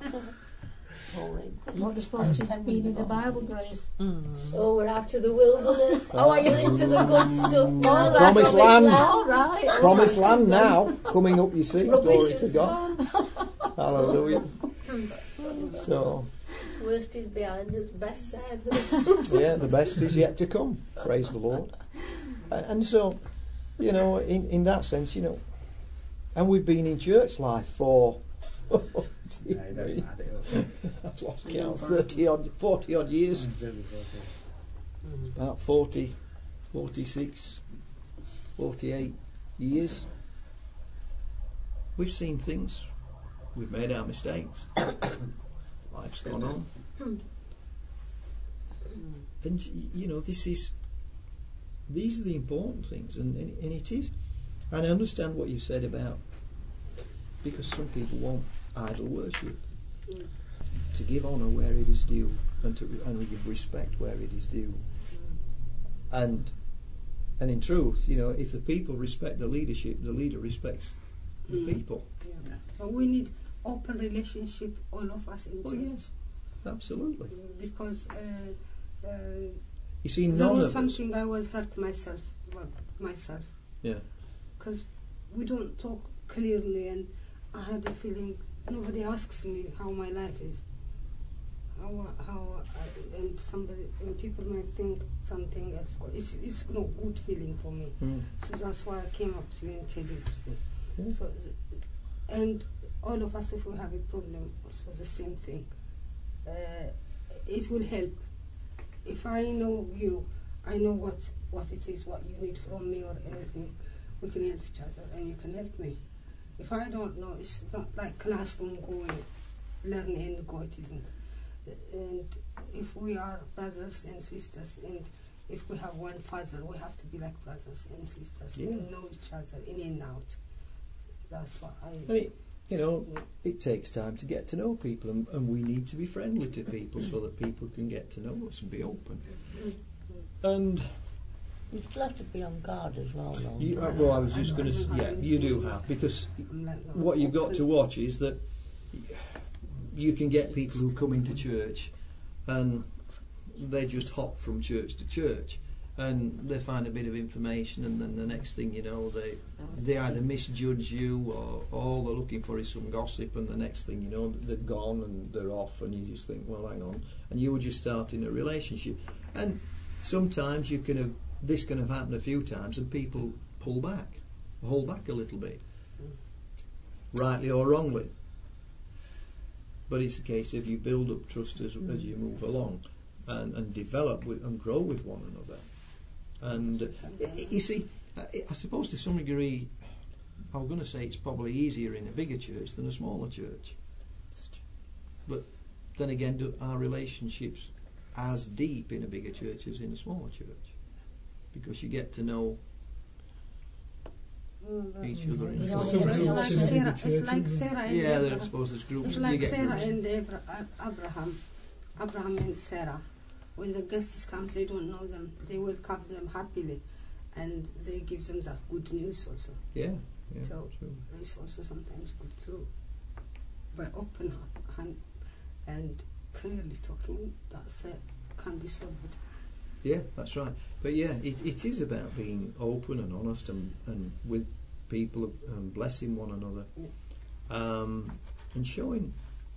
What is supposed to be in the Bible, Grace? Oh, we're out to the wilderness. Oh, are you into the good stuff? All right, Promised land. All right. all Promised right. land now coming up. You see, Rubbish glory is to God. Hallelujah. So, Worst is behind us, best said. yeah, the best is yet to come. Praise the Lord. And, and so, you know, in, in that sense, you know, and we've been in church life for, oh, dear me. I've lost count, thirty odd, forty odd years. About forty, forty-six, forty-eight years. We've seen things. We've made our mistakes. Life's gone on. And, y- you know, this is, these are the important things, and, and, and it is. And I understand what you said about, because some people want idol worship, to give honour where it is due, and to and we give respect where it is due. And and in truth, you know, if the people respect the leadership, the leader respects the Mm. people. Yeah. But we need open relationship, all of us in Oh, church. yes. Absolutely. Because uh, uh, You see, there none was of us. something I was hurt myself, well, myself. Yeah. Because we don't talk clearly, and I had a feeling nobody asks me how my life is. How, how I, and somebody, and people might think something else. It's, it's no good feeling for me. Mm. So that's why I came up to you and tell you this thing. Yeah. So, th- and all of us, if we have a problem, also the same thing. Uh, it will help. If I know you, I know what, what it is, what you need from me or anything. We can help each other, and you can help me. If I don't know, it's not like classroom going, learn and go. It isn't. And if we are brothers and sisters, and if we have one father, we have to be like brothers and sisters Yeah. and know each other in and out. That's what I. I mean, you know, it takes time to get to know people, and, and we need to be friendly to people so that people can get to know us and be open. And You still have to be on guard as well, though. you, uh, well, I was just going to, yeah, you do have, because what you've got to watch is that you can get people who come into church and they just hop from church to church, and they find a bit of information, and then the next thing you know, they they either misjudge you, or all they're looking for is some gossip, and the next thing you know, they're gone and they're off, and you just think, well, hang on, and you were just starting a relationship. And sometimes you can have, this can have happened a few times, and people pull back, hold back a little bit, rightly or wrongly. But it's a case of you build up trust as, mm. as you move along, and, and develop with, and grow with one another. And uh, y- you see, I, I suppose to some degree, I'm going to say it's probably easier in a bigger church than a smaller church. But then again, do our relationships as deep in a bigger church as in a smaller church? Because you get to know Mm, each other You into know, It's Some it's groups like in Sarah, the it's church, like isn't it? Sarah and yeah, there I Abraham. suppose there's groups. It's you like get Sarah groups. and Abra- Ab- Abraham. Abraham and Sarah. When the guests come, they don't know them. They welcome them happily, and they give them that good news also. Yeah, yeah. So true. it's also sometimes good too. By open ha- hand and clearly talking, that's it, can be solved. Yeah, that's right. But yeah, it, it is about being open and honest and, and with people and blessing one another, Yeah. um, and showing.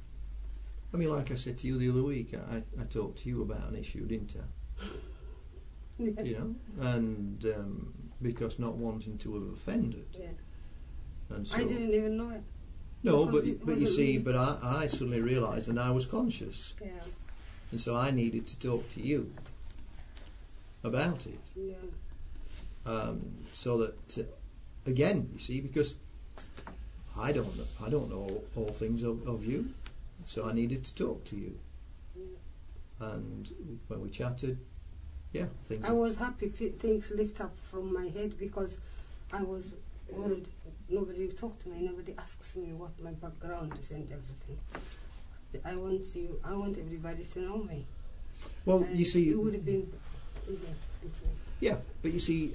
I mean, like I said to you the other week, I, I talked to you about an issue, didn't I? Yeah. You know, and um, because not wanting to have offended, Yeah. and so I didn't even know it. no, because but it but you wasn't see, me. but I, I suddenly realised, and I was conscious, Yeah. and so I needed to talk to you about it. Yeah. Um, so that uh, again, you see, because I don't know, I don't know all, all things of, of you, so I needed to talk to you. And when we chatted, yeah, things. I was happy p- things lift up from my head because I was worried. Nobody talked to me. Nobody asks me what my background is and everything. I want you. I want everybody to know me. well, And you see, it would have been yeah, different. yeah, but you see,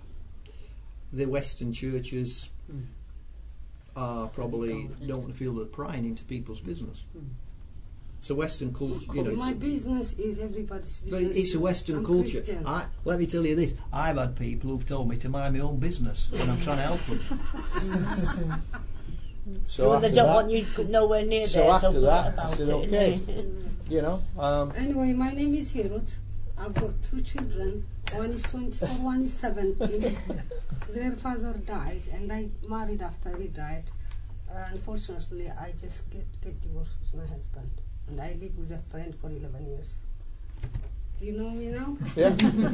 the Western churches Mm. are probably Don't- don't feel they're prying into people's business. Mm. So Western culture, you know, My it's, business is everybody's but business. it's a Western I'm culture. Christian. I, let me tell you this: I've had people who've told me to mind my own business when I'm trying to help them. So Well, they after don't that, want you nowhere near so there. after so that, forget I about said, it, okay. innit? you know, um, Anyway, my name is Hirut. I've got two children. One is twenty-four, one is seventeen. Their father died, and I married after he died. Uh, unfortunately, I just get, get divorced with my husband, and I live with a friend for eleven years. Do you know me now? yeah.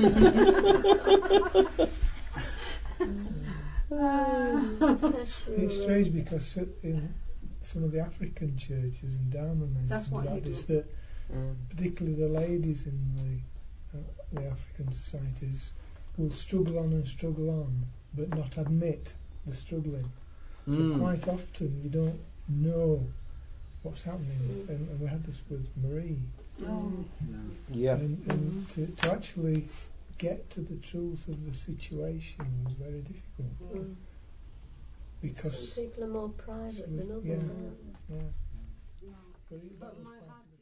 It's strange because in some of the African churches and Dharma That's what you Baptists, do. that particularly the ladies in the, uh, the African societies will struggle on and struggle on, but not admit the struggling. So Mm. quite often you don't know what's happening, Mm. and, and we had this with Marie. Oh. Yeah. And, and to, to actually get to the truth of the situation was very difficult Mm. because Some people are more private than others, Yeah. aren't they? yeah, No. but it- that But was my part heart of it.